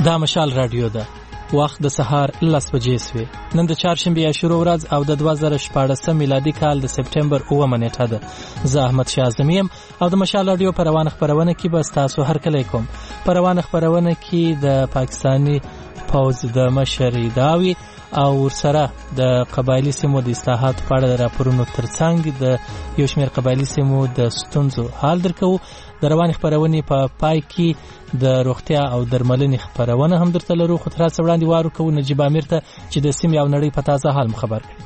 دا مشال رادیو ده. وخت د سهار 10 بجې سوی. نن د چهارشنبه شروع ورځ او د 2014 میلادي کال د سپټمبر 9 نیټه ده. زه احمد شاه اعظمیم او د مشال رادیو په روان خبرونه کې به تاسو هر کله کوم. په روان خبرونه کې د پاکستاني پوز د مشر داوی او ورسره د قبایلی سیمو د اصلاحات په اړه راپورونو ترڅنګ د یو شمېر قبایلی سیمو د ستونزو حال درکو. د روان خبرونې په پای کې د روغتیا او درملنې خبرونه هم درته لرو. خو تر څو وړاندې وارو کوو نجیب امیر ته چې د سیمې او نړۍ په تازه حال خبر کړي.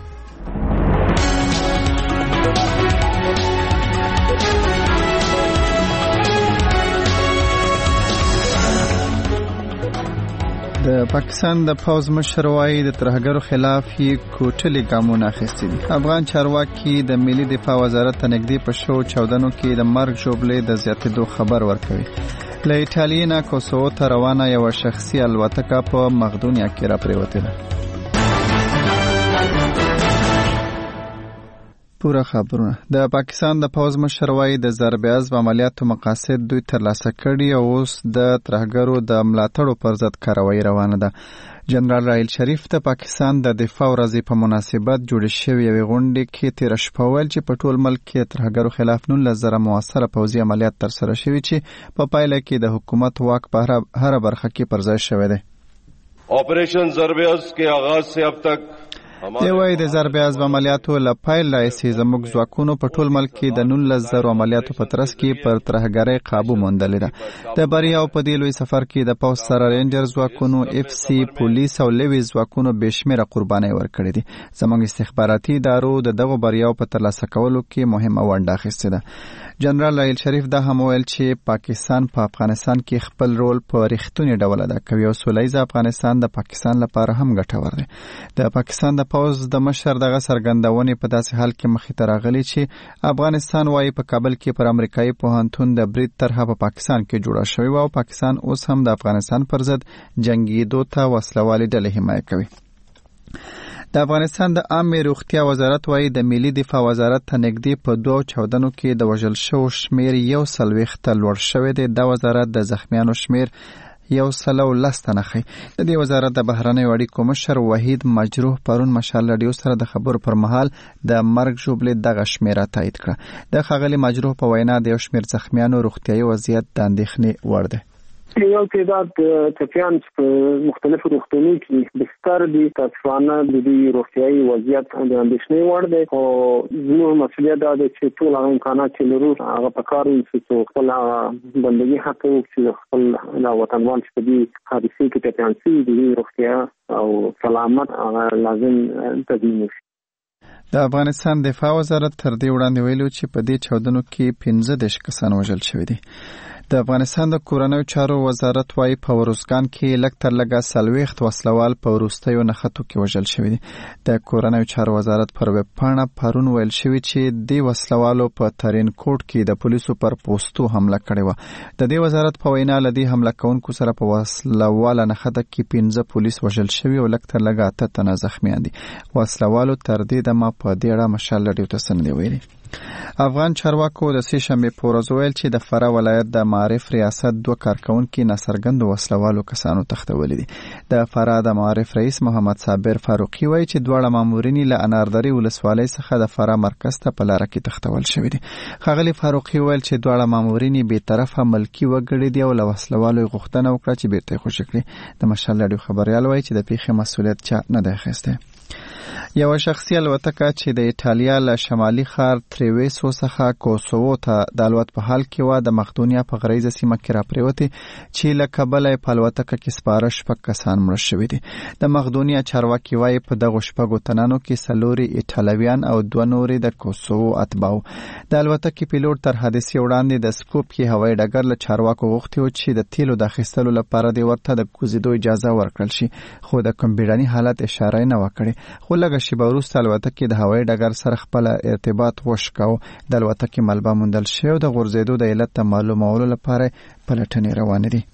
د پاکستان د پوز مشر وايي د ترهګرو خلاف یې کوټلي ګامونه اخیستي دي. افغان چارواکي د ملي دفاع وزارت ته نږدې په شو چاودنو کې د مرګ ژوبلې د زیاتېدو خبر ورکوي. له ایټالیا نه کوسوو ته روانه یو شخصي الوتکه په مقدونیا کې راپریوتې ده. پورا خبرونه. د پاکستان د پوز مشر وايي د ضرب عضب عملیاتو مقاصد دوی ترلاسه کړي او اوس د ترهګرو د ملاتړو پر ضد کاروایی روانه ده. جنرال راحیل شریف د پاکستان د دفاع ورځې په مناسبت جوړ شوی یو غونډه کې تیر شپه ویل چې په ټول ملک کې ترهګرو خلاف 19,000 موثره پوځي عملیات ترسره شوي چې په پایله کې د حکومت واک په هر برخه کې پر ځای شوی دی. ऑपरेशन ضرب عضب के आगाज से अब तक دی وای د ضرب عضب عملیاتو له پیل راځي زموږ ځواکونو په ټول ملک کې د 19,000 عملیاتو په ترڅ کې پر ترهګرۍ قابو موندل دي. د بریا او په دې لوی سفر کې د پوز سره رینجر ځواکونو اف سی پولیس او لوي ځواکونو بشمیره قرباني ورکړي دي. زموږ استخباراتي ادارو د دغه بریاو په ترلاسه کولو کې مهمه ونډه اخیستې ده. جنرال راحیل شریف دا هم ویل چې پاکستان په افغانستان کې خپل رول په ریښتونی ډول ادا کوي او سولهییز افغانستان د پاکستان لپاره هم ګټور دی. د پاکستان د پوز د مشر دغه سرګندونې په داسې حال کې مخې ته راغلي چې افغانستان وايي په کابل کې پر امریکایي پوهنتون د برید طرحه په پاکستان کې جوړه شوې او پاکستان اوس هم د افغانستان پر ضد جنگیدو ته وسلوالې ډلې حمایت کوي. د افغانستان د عامه روغتیا وزارت وايي د ملي دفاع وزارت ته نږدې په 2 چاودنو کې د وژل شوو شمیر 140 ته لوړ شوی دی. د وزارت د زخمیانو شمیر 110 تنه خي. د دې وزارت د بهرنیو اړیکو مشر وحید مجروح پرون مشال رادیو سره د خبرو پر مهال د مرګ ژوبلې دغه شمیره تایید کړه. د خغلی مجروح په وینا د یو شمیر زخمیانو روغتیايي وضعیت د اندېښنې وړ دی. یو تعداد ټپیان په مختلفو روغتونونو کې بستر دي. تاسفانه د دې روغتیايي وضعیت د اندېښنې وړ دی او زموږ مسؤلیت دا دی چې ټول هغه امکانات چې لرو هغه په کار وایو خپل بندګي حق چې خپل وطنوال چې په دې حادثې کې ټپیان شي د روغتیا او سلامت هغه لازم تضمین شي. د افغانستان دفاع وزارت تر دې وړاندې ویلو چې په دې چاودنو کې 15 کسان وژل شوي دي. د افغانستان د کورنیو چارو وزارت وايي په وروزګان کې لږ تر لږه 40 وسلوال په وروستیو نښتو کې وژل شوي دي. د کورنیو چارو وزارت پر ویب پاڼه پرون ویل شوی چې د وسلوالو په ترین کوټ کې د پولیسو پر پوسټو حمله کړې و. د دې وزارت په وینا لدی حمله کوونکو سره په وسلواله نښته کې 15 پولیس وژل شوي او لږ تر لږه 8 تنه زخمیان دي. وسلوالو تر دې دمه په دې اړه مشال رادیو ته سندې ویلي. افغان چارواکو د سې شنبې په ورځ ویل چې د فراه ولایت د معارف ریاست 2 کارکونکي ناڅرګندو وسلوالو کسانو تښتولي دي. د فراه د معارف رئیس محمد صابر فاروقي وایي چې دواړه مامورین له اناردري ولسوالۍ څخه د فراه مرکز ته په لار کې تښتول شوي دي. ښاغلي فاروقي ویل چې دواړه مامورین بې طرفه ملکي وګړي دي او له وسلوالو غوښتنه وکړه چې بیرته خوشي کړي. د مشال رادیو خبريال وایي چې د پیښې مسؤلیت چا نه دی اخیستی. یو شخصي الوتکه چې د ایټالیا له شمالي ښار تریویسو څخه کوسوو ته د الوت په حال کې و د مقدونیا په غریزه سیمه کې راپریوتې چې له کابل په الوتکه کې سپاره 6 کسان مړه شوي دي. د مقدونیا چارواکي وايي په دغه 6 تنانو کې 4 ایټالویان او 2 نورې د کوسوو اتباع. د الوتکې پیلوټ تر حادثې وړاندې د سکوپي هوایي ډګر له چارواکو غوښتي و چې د تیلو د اخیستلو لپاره د ورته د کوزیدو اجازه ورکړل شي خو د کوم بیړني حالت اشاره نه وکړي. خو لږ شیبه وروسته الوتکې د هوایي ډګر سره خپل ارتباط وشکاو. د الوتکې ملبه موندل شوی او د غورځېدو د علت معلومولو لپاره پلټنې روانې دي.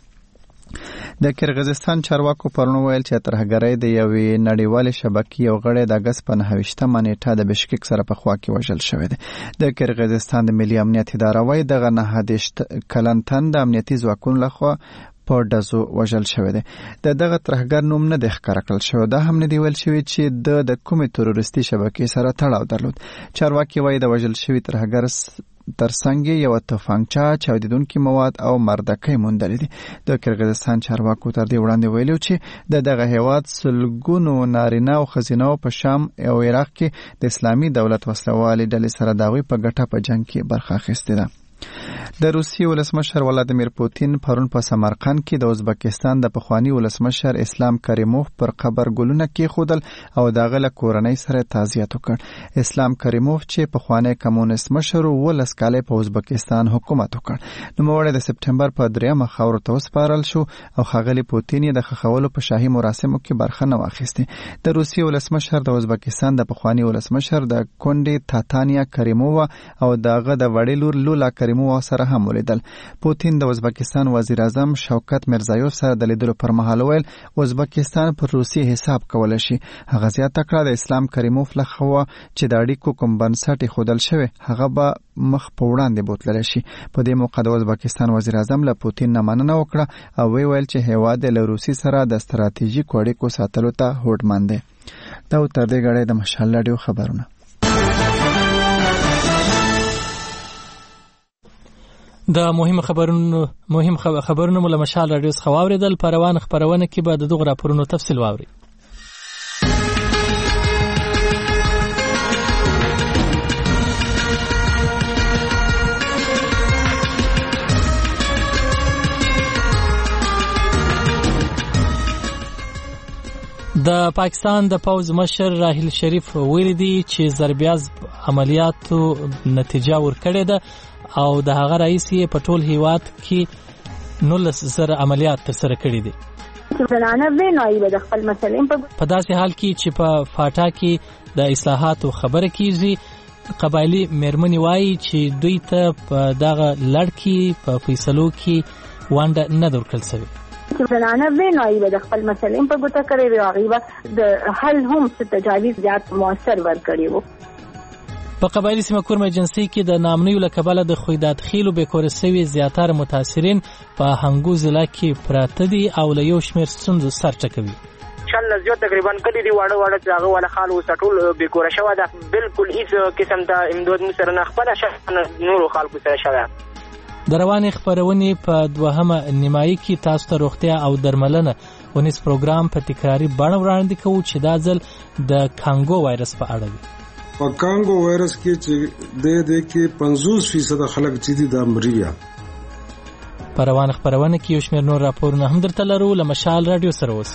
د کرغیزستان چارواکو پرون ویل چې ترهګرۍ د یوې نړیوالې شبکې یو غړی د اګست په 29 نیټه د بشکک سره په خوا کې وژل شوی دی. د کرغیزستان د ملي امنیت اداره وايي دغه 19 کلن تن د امنیتي ځواکونو لخوا په ډزو وژل شوی دی. دغه ترهګر نوم نه دی ښکاره کړل شوی. دا هم نه دی ویل شوی چې د کومې تروریستي شبکې سره تړاو درلود. چارواکي وایي د وژل شوي ترهګر ترڅنګ یو توفانچه، چاودیدونکي مواد او مردکۍ موندلې دي. د کرغیزستان چارواکو تر دې وړاندې ویلي چې دغه هیواد سلګونو نارینه او ښځینه په شام او عراق کې د اسلامي دولت وسلوالې ډلې سره د هغوی په ګټه په جنګ کې برخه اخیستې ده. د روسیې ولسمشر ولادیمیر پوتین پرون په سمرقند کې د ازبکستان د پخوانی ولسمشر اسلام کریموف پر قبر ګلونه کېښودل او د هغه له کورنۍ سره تعزیت وکړ. اسلام کریموف چې پخوانی کمونیست مشر و 19 کاله په ازبکستان حکومت وکړ. نوموړی د سپټمبر په 3 خاورو ته وسپارل شو او ښاغلي پوتین یې د ښخولو په شاهي مراسمو کې برخه نه واخیستې. د روسیې ولسمشر د ازبکستان د پخوانی ولسمشر د کونډې تاتانیا کریمووا او د هغه د وړې لور لولا کریمووا سره هم ولیدل. پوتین د ازبکستان وزیر اعظم شوکت میرزایوف سره د لیدلو پر مهال ویل ازبکستان پر روسیې حساب کولی شي. هغه زیاته کړه د اسلام کریموف له خوا چې د اړیکو کوم بنسټ ښودل شوی هغه به مخ په وړاندې بوتللی شي. په دې موقع د ازبکستان وزیر اعظم له پوتین نه مننه وکړه او ویل چې هیواد له روسیې سره د ستراتیژیکو اړیکو ساتلو ته هوډمن دی. دا تر دې غړې د مشال راډیو خبرونه. د مهم خبرونو مله مشال راډیو څخه واوریدل. په روان خبرونه کې به د دغه راپورونو تفصیل واوري. د پاکستان د پوز مشر راحیل شریف ویلي دی چې ضربیاز عملیاتو نتیجه ورکړې ده او د هغه رئیس یې په ټول هیواد کې 19,000 عملیات ترسره کړي دي. په داسې حال کې چې په فاټا کې د اصلاحاتو خبره کیږي، قبایلی میرمنې وایي چې دوی ته په دغه لړ کې په فیصلو کې ونډه نه درکړل شوې. زنانه وینایي به د خپل مسلې په ګوته کړی وي، هغې د حل هم څه تجاویز زیات مؤثر ورکړي وو. په قبایلی سیمه کورم ایجنسي کې د نامنیو له کبله د خویداد خیلو بیکور سوي زیاتره متاثرین په هنګو ضلع کې پراته دي او له یو شمېر ستونزو سر ټکوي. شل زیات تقریبا کلی دی واړه چې هغه ولا خال وسټول بیکور شوه ده، بالکل هیڅ قسم ته امداد مو سره نه خپله شوه، نورو خلکو سره شوه. د روانې خبرونې په دوهمه نیمایي کې تاسو ته روغتیا او درملنه ونیس پروګرام په تکراري بڼه وړاندې کوو چې دا ځل د کانګو وایرس په اړه وي. په کانګو وایرس کې چې د کې 50% خلک چې دي د مریض. په روان خبرونه کې یو شمېر نور راپورونه هم درته لرو. له مشال راډیو سره اوسئ.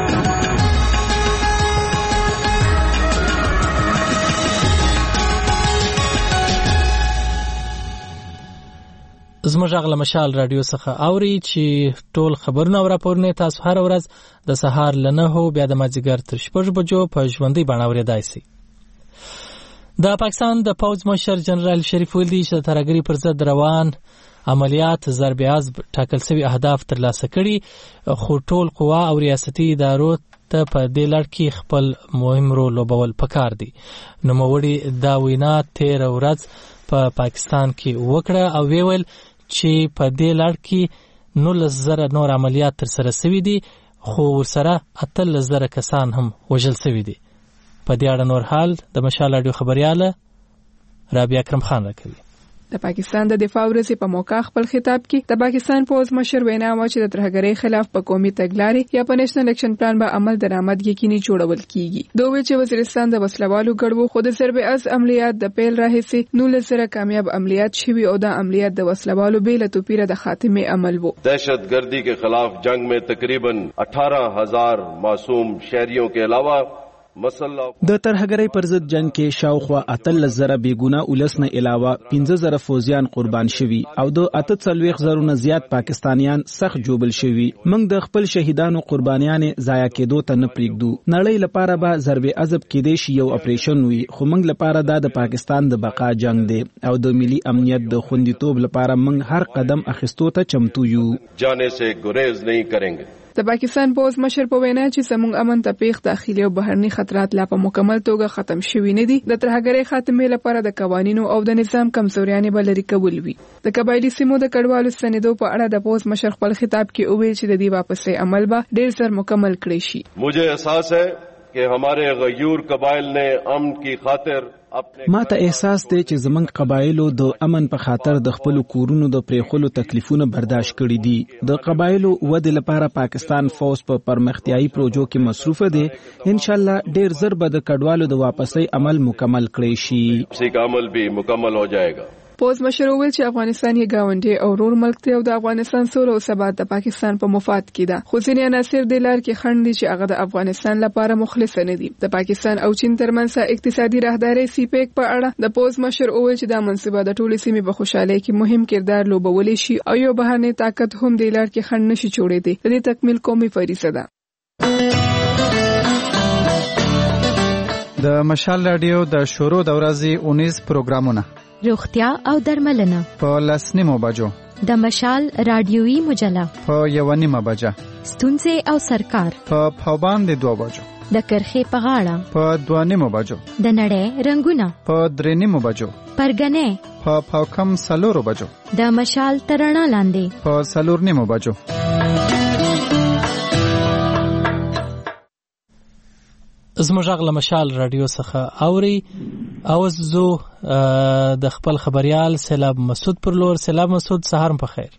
زموږ غږ له مشال راډیو څخه اوري چې ټول خبرونه او راپورونه تاسو هر ورځ د سهار له 9 بیا د مازدیګر تر 6 بجو په ژوندۍ بڼه اورېدای شئ. د پاکستان د پوز مشر جنرال شریف ویلي چې د ترهګرۍ پر ضد روان عملیات ضرب عزم ټاکل شوي اهداف ترلاسه کړي، خو ټول قوا او ریاستي ادارو ته په دې لړ کې خپل مهم رول لوبول پکار دي. نوموړي دا وینا 13 ورځ په پاکستان کې وکړه او ویل چې په دې لړ کې 19,000 نور عملیات ترسره شوي دي، خو ورسره 18,000 کسان هم وژل شوي دي. په دې اړه نور حال د مشال راډیو خبرياله رابعه اکرم خان راکوي. د پاکستان د دفاع ورځې په موقع خپل خطاب کې د پاکستان پوز مشر وینا و چې د ترهګرۍ خلاف په قومي تګلارې یا په نېشنل اکشن پلان به عمل درآمد یقیني جوړول کیږي. دوی چې وزیرستان د وسلوالو ګډوډ خود ضرب عزم عملیات د پیل راهیسې 19,000 کامیاب عملیات شوي او د عملیات د وسلوالو بیل توپیره د خاتمه عمل وو. दहशतगर्दी के खिलाफ जंग में तकरीबन 18,000 मासूम शहरियों के अलावा د ترهګرۍ پر ضد جنگ کې شاوخوا 18,000 بیګونه ولس نه علاوه 15,000 فوجیان قربان شوي او د 48,000 نه زیات پاکستانیان سخت جوبل شوي. موږ د خپل شهیدانو قربانیانې ضایع کېدو ته نه پریږدو. نړۍ لپاره به ضرب عزم کېدای شي یو اپریشن وي، خو موږ لپاره دا د پاکستان د بقا جنگ دی او د ملي امنیت د خوندیتوب لپاره موږ هر قدم اخیستو ته چمتو یو. جانے سے گریز نہیں کریں گے. د پاکستان پوز مشر په وینا چې زموږ امن ته پیښ داخلي او بهرني خطرات لا په مکمل توګه ختم شوي نه دي. د ترهګرۍ خاتمې لپاره د قوانینو او د نظام کمزوریانې به لرې کول وي. د قبایلي سیمو د کډوالو ستنېدو په اړه د پوز مشر خپل خطاب کې وویل چې د دې واپسۍ عمل به ډېر ژر مکمل کړی شي. मुझे एहसास है कि हमारे गयूर कबाइल ने अमन की खातिर ما ته احساس دی چې زمونږ قبایلو د امن په خاطر د خپل کورونو د پریخلو تکلیفونه برداشت کړي دي. د قبایلو ودې لپاره پاکستان فوج په پرمختیايي پروژو کې مصروف دی. ان شاء الله ډېر زر به د کډوالو د واپسۍ عمل مکمل کړي شي. واپسی کا عمل بھی مکمل ہو جائے گا. پوز مشر وویل چې افغانستان یې ګاونډی او ورور ملک دی او د افغانستان سوله او ثبات د پاکستان په مفاد کې ده. خو ځینې عناصر د لار کې خنډ دي چې هغه د افغانستان لپاره مخلص نه دي. د پاکستان او چین ترمنځ اقتصادي راهداري سیپیک په اړه د پوز مشر وویل چې دا منصوبه د ټولې سیمې په خوشحالۍ کې مهم کردار لوبولی شي او یو بهرنی طاقت هم د لار کې خنډ نشي جوړېدی. د دې تکمیل قومي فریضه ده. د مشال رادیو د شروع د ورځې 19 پروګرامونه روغتیا او درملنه په 10 بجو، د مشال رادیویی مجله په 1 بجه، ستونزې او سرکار په پاوباند 2 بجو، د کرخې په غاړه په 2 بجو، د نړۍ رنگونه په 3 بجو، پرګنې په پاوکم 4 بجو، د مشال ترڼا لاندې په 4 بجو. زموږ غږ له مشال رادیو څخه اوري. اوس زو د خپل خبريال سیلاب مسعود پر لور. سیلاب مسعود سهار په خیر.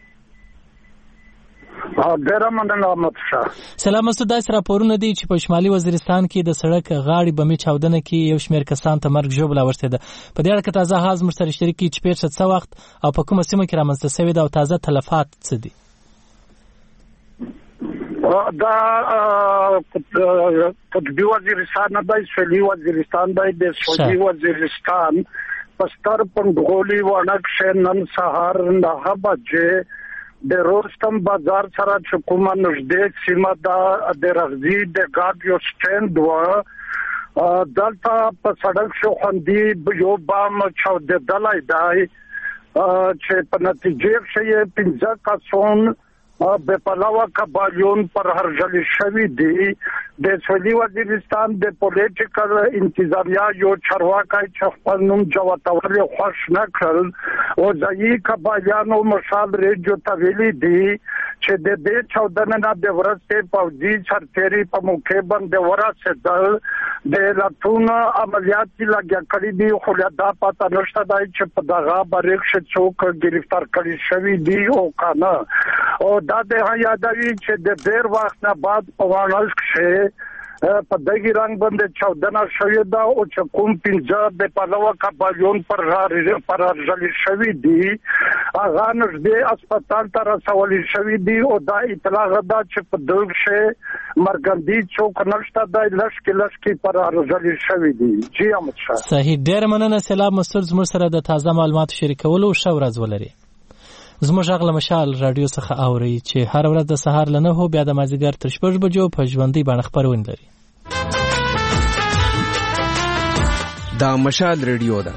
ډېر مننه متشا. سلام مسعود. داس راپورونه دي چې په شمالي وزیرستان کې د سړک غاړې بمي چاودنه کې یو شمېر کسان ته مرګ ژوبله ورسته ده. په دې اړه تازه حال مرسته شریک کی چې پیښه څه وخت او په کومه سیمه کې رامنځته شوې ده او تازه تلفات څه دي؟ دا قطبی وزیرستان دی، سویلی وزیرستان دی. د سویلی وزیرستان پستر پندغولی وانکشه نن سهار 9 بجې د روستم بازار سره چې کومه نږدې سیمه ده د رغزي د ګاډ یو سټینډ و دلته په سړک شو خوندي یو بام چاودېدلی دی چې په نتیجې کې 15 کسان به پلاوا قبایلون پر هرجلی شوی دی. د سویلی وزیرستان د پولیټیکل انتظامیه یو چارواکي چې خپل نوم جواتول خوښ نه کړل او ځایي قبایلانو مشال ریډیو ته ویلي دي چې د دې چاودنې نه د ورځې پوځي سرتېري په موقع باندې ورسېدل. د لاتون عملیات لګیا کړي دي خو دا پته نشته دی چې په دغه باریک څوک گرفتار کړي شوی دي او کنه. او دا د یادوي چې د ډېر وخت نه بعد په وانل کې په دغه رنګ باندې چاودنه شوې ده او چې کوم 15 د پلوه قبایلون پر ځل شوی دي هغه نږدې هسپتال ته رسول شوی دي او دا اطلاع ده چې په دغه شی مرګندي څوک نشته د لشکې پر ځل شوی دي. جی احمد شاه. صحیح. ډېر مننه سلام مسعود. زموږ سره د تازه معلوماتو شریکولو او ښه ورځ ولري. زموږ غږ له مشال رادیو څخه اوري چې هر ورځ د سهار له 9 بیا د مازیګر تر 6 بجو په ژوندۍ بڼه خبرونه لري. دا مشال رادیو ده.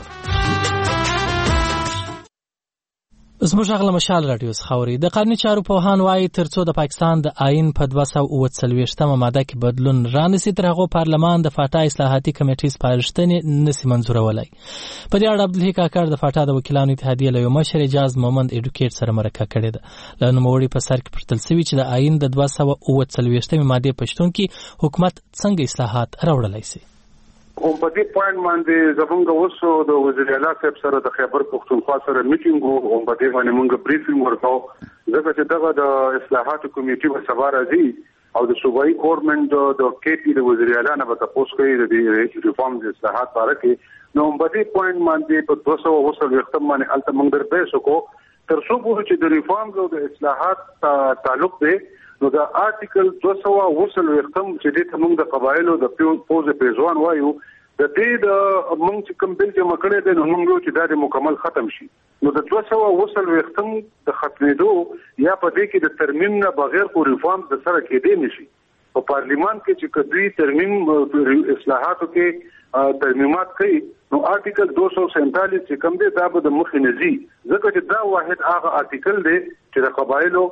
زموږ غږ له مشال رادیو څخه اوري. د قانوني چارو پوهان وايي ترڅو د پاکستان د آئین په 243مه ماده کې بدلون رانیسي تر هغه پارلمان د فاټا اصلاحاتي کمیټې سپارښتنې نسی منزورولای. په دې اړه عبدالحی کاکړ د فاټا د وکیلانو اتحادیې له یو مشر اجاز مومند ایډوکیټ سره مرکه کړې ده. له نوموړي په سر کې پرتل شوی چې د آئین د 243مه ماده پښتون کې حکومت څنګه اصلاحات راوړلای شي. هم په دې پوینټ باندې زمونږ اوسو د وزیر اعلی صاحب سره د خیبر پختونخوا سره میټینګ وو. هم په دې باندې موږ بریفینګ ورکاو ځکه چې دغه د اصلاحاتو کمیټې په سبا راځي او د صوبایي ګورنمنت د کې پی د وزیر اعلی نه به تاسو کوي د ریفارم د اصلاحات لپاره کې. نو هم په دې پوینټ باندې په 200 باندې الته موږ درپېښ وکړو تر څو چې د ریفارم او د اصلاحات تعلق دی. نو د آرټیکل 200 چې د موږ د قبایلو د پوز پیژوان وایو د دې د موږ چې کوم بل چې مکړې د موږ چې دا مکمل ختم شي. نو د 200 د ختمېدو یا په دې کې د ترمیم نه بغیر کو ریفارم د سره کېدې نشي. په پارلیمان کې چې کدوې ترمیم اصلاحاتو کې ترمیمات کوي نو آرټیکل 247 چې کوم دی دا به د مخې نزي ځکه چې دا واحد هغه آرټیکل دی چې د قبایلو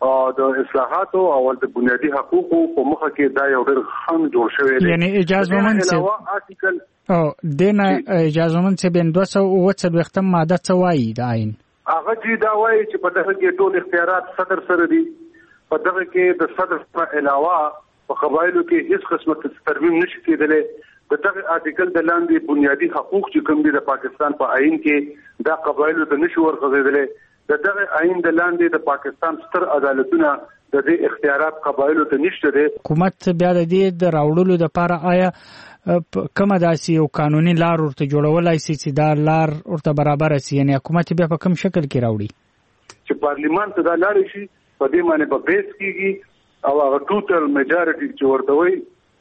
د اصلاحاتو او د بنیادی حقوقو په مخه کې دا یو ډېر خنډ جوړ شوی دی. یعنی اجازه ومن څه آرټیکل او دنه اجازه ومن څه بین 240 ماده څه وایي د آئین هغه چې دا وایي چې په دغه کې ټول اختیارات صدر سره دي. په دغه کې د صدر څخه علاوه په قبایلو کې هیڅ قسمه ترمیم نشي کېدلی. د دغه آرټیکل د لاندې بنیادی حقوق چې کوم دي د پاکستان په آئین کې دا قبایلو ته نشي ورغځېدلی. د دغه آئین د لاندې د پاکستان ستر عدالتونه د دې اختیارات قبایلو ته نشته دي. حکومت بیا د دې د راوړلو لپاره آیا کومه داسې یو قانوني لار ورته جوړولای شي چې دا لار ورته برابر شي؟ یعنی حکومت بیا په کوم شکل کې راوړي چې پارلیمان ته دا لار شي په دې معنی په بیس کېږي او هغه ټوټل میجارټي چې ورته وایي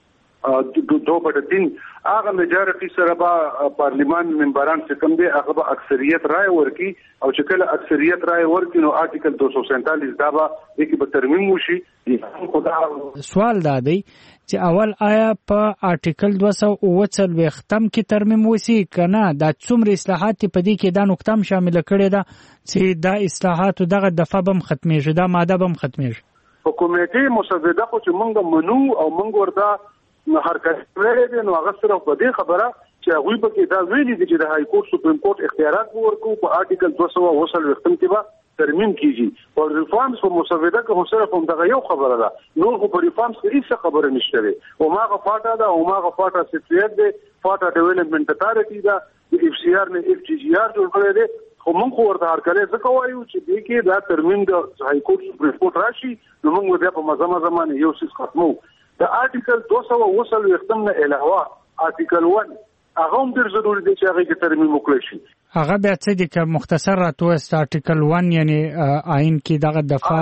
2/3 هغه میجارټي سره به پارلیمان ممبران چې کوم دي هغه به اکثریت رائے ورکي او چې کله اکثریت رائے ورکي نو آرټیکل 247 دا به کې به ترمیم وشي. سوال دا دی چې اول آیا په آرټیکل 240 کې ترمیم وسی کنه دا څومره اصلاحات په دې کې دا نقطه هم شامل کړي دا چې دا اصلاحات دغه دفعه بم ختمېږي دا ماده بم ختمېږي. حکومتي مسوده خو چې مونږ منو او مونږ ورته حرکت کړی دی نو هغه صرف په دې خبره چې هغوی پکې دا ویلي دي چې د های کورټ سپریم کورټ اختیارات ورکوي په آرټیکل 240 کې به ترمیم کیږي. او ریفارمز په مسوده کې هم صرف همدغه یو خبره ده. نور خو په ریفارمز کې هیڅ خبره نشته دی. او ماغه فاټا ده او ماغه فاټا سټریټ دی فاټا ډیولپمنٹ اتارټي ده د اف سی آر نه اف جی جی آر جوړ کړی دی. خو موږ ورته هرکله ځکه وایو چې دې کې دا ترمیم د های کورټ سپریم کورټ راشي نو موږ بیا په مزه زمانه یو څه ختمو. د آرټیکل 240 نه علاوه آرټیکل 1 هغه هم ډېر ضروري دی چې هغه کې ترمیم وکړي شي. هغه بیا څه دي که مختصر راټوست آرټیکل 1 یعنی آئین کې دغه دفعه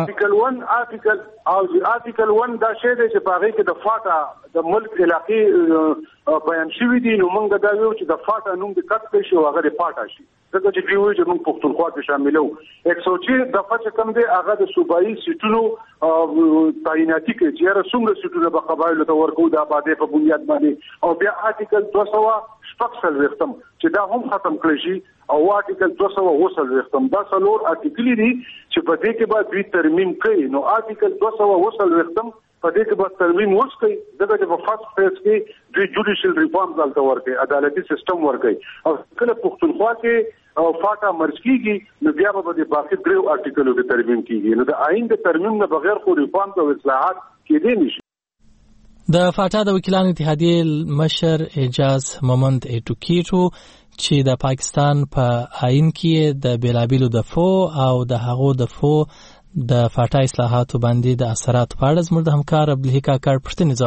آرټیکل 1 دا شی دی چې په هغه کې د فاټا د ملک علاقې بیان شوی دي. نو موږ دا ویو چې د فاټا نوم د کټ کړي شي او هغه د فاټا شي ځکه چې دوی وایي چې موږ پښتونخوا کې شاملو. 106 دفعه چې کوم دی هغه د صوبایي سیټونو تعیناتي کې چې هر څومره سیټونه به قبایلو ته ورکو د آبادۍ په بنیاد باندې. او بیا آرټیکل 240 چې دا هم ختم کړی شي او آرټیکل 240 دا څلور آرټیکل دي چې په دې کې به دوی ترمیم کوي. نو آرټیکل 240 په دې کې به ترمیم وشي دغه په فرست فیز کې دوی جوډیشل ریفارمز دلته ورکوي عدالتي سیستم ورکوي. او کله پښتونخوا کې او فاټا مرج کیږي نو بیا به د باقي درو آرټیکلو کې ترمیم کیږي. نو د آئین د ترمیم نه بغیر خو ریفارمز او اصلاحات کېدای نشي. د فاټا د وکیلانو اتحادیې مشر اعجاز مومند ایټوکیټو چې د پاکستان په آئین کې د بیلابیلو دفو او د هغو دفو د فاټا اصلاحاتو باندې د اثرات په اړه زموږ د همکار عبدالحی کاکړ پوښتنې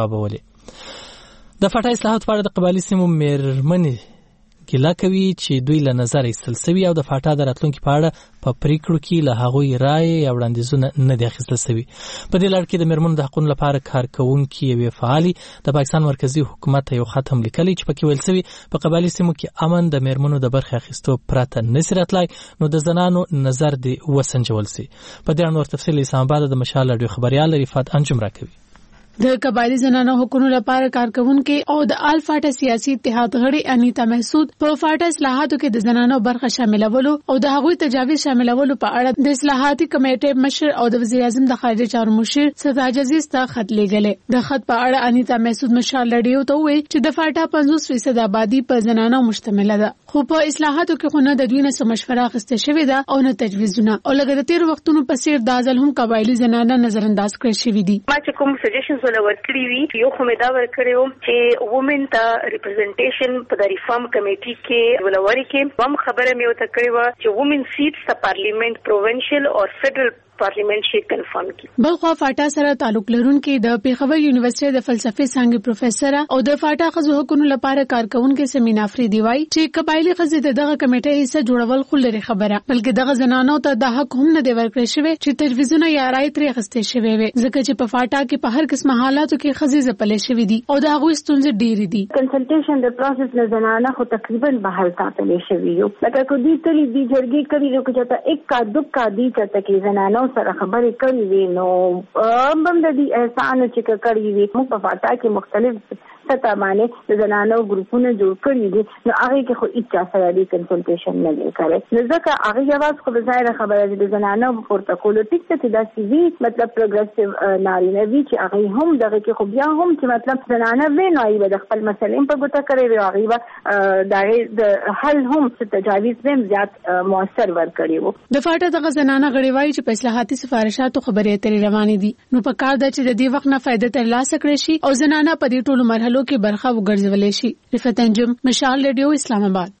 ځوابولې. د فاټا اصلاحاتو په اړه د قبایلي سیمو میرمنې ګیله کوي چې دوی له نظر ایستل سوي او د فاټا د راتلونکي په اړه په پریکړو کې له هغوی رایې یا وړاندیزونه نه دي اخیستل سوي. په دې لړ کې د میرمنو د حقونو لپاره کار کوونکي یوې فعالي د پاکستان مرکزي حکومت ته یو خط هم لیکلی چې پکې ویل سوي په قبایلي سیمو کې امن د میرمنو د برخې اخیستو پرته نشي راتلی نو د زنانو نظر دې وسنجول سي. په دې اړه نور تفصیل اسلام آباد د مشال رادیو خبريال رفات انجم راکوي. د قبایلی زنانو حقوقو لپاره کارکونکو او د آل فاټا سیاسي اتحاد غړي انیتا محسود په فاټا اصلاحاتو کې د زنانو برخه شاملولو او د هغوی تجاویز شاملولو په اړه د اصلاحاتي کمیټې مشر او د وزیر اعظم د خارجه چارو مشر سردار عزیز ته خط لیږلی. د خط په اړه انیتا محسود مشال رادیو ته وویل چې د فاټا 50% آبادی په زنانو مشتمله ده خو په اصلاحاتو کې خو نه د دوی نه مشوره اخیستل شوې ده او نه تجویزونه او لکه د تیر وختونو په څیر د ځل هم قبایلی زنانه نظر انداز کړې شوې دي. ما چې کوم سجیشنز ورکړي وي یو خو مې دا ورکړی وم چې وومن ته ریپرزنټیشن په د ریفارم کمیټي کې ولوري کې هم خبره مې وته کړې وه چې وومن سیټس د پارلیمنت پروونشل او فدرل پارلیمنت شي کنفرم کی. بلخوا فاټا سره تعلق لرونکي د پیښور یونیورسيټي د فلسفې څانګې پروفیسور او د فاټا خزو حقوقو لپاره کارکونکو سیمینار فریدي وای چې قبایلی خزې دغه کمیټې حصہ جوړول خو لري خبره بلکې دغه زنانو ته د حق هم نه دی ورکړی شوی چې تجویزونه یا رائے ترې اخیستل شوی وي ځکه چې په فاټا کې په هر قسمه حالاتو کې خزې ځپلې شوی دي او د هغوی ستونزې ډېرې دي. کنسلټیشن د پروسس نه زنانه خو تقریبا بهر ساتلې شوی یو لکه کو دي تلې دي جرګې کړي نو چې تا یک کا دوه کا دي چې کې زنانو سره خبرې کړي وي نو هم د دې احسان چې کړي وي موږ په فاټا کې مختلف سطح باندې د زنانو ګروپونه جوړ کړي دي نو هغه کې خو اچا سره دی کنسلټیشن نه دی کړی نو ځکه هغه جواز خو ظاهر خبره ده د زنانو پروتوکول ټیک ته د سی وی مطلب پروګریسیو نارینه وی چې هغه هم دغه کې خو بیا هم چې مطلب زنانه ویني به د خپل مسلې په ګوته کوي او هغه د حل هم تجاویز هم زیات موثر ورکړي وو د فاټا دغه زنانه غړي وایي چې په اصلاحاتي سفارشاتو خبرې اترې روانې دي نو په کار ده چې د دې وخت نه فائدہ ترلاسه کړي شي او زنانه په دې ټولو مرحلو کې برخه وګرځولې شي. رفعت انجم، مشال ریډیو، اسلام آباد.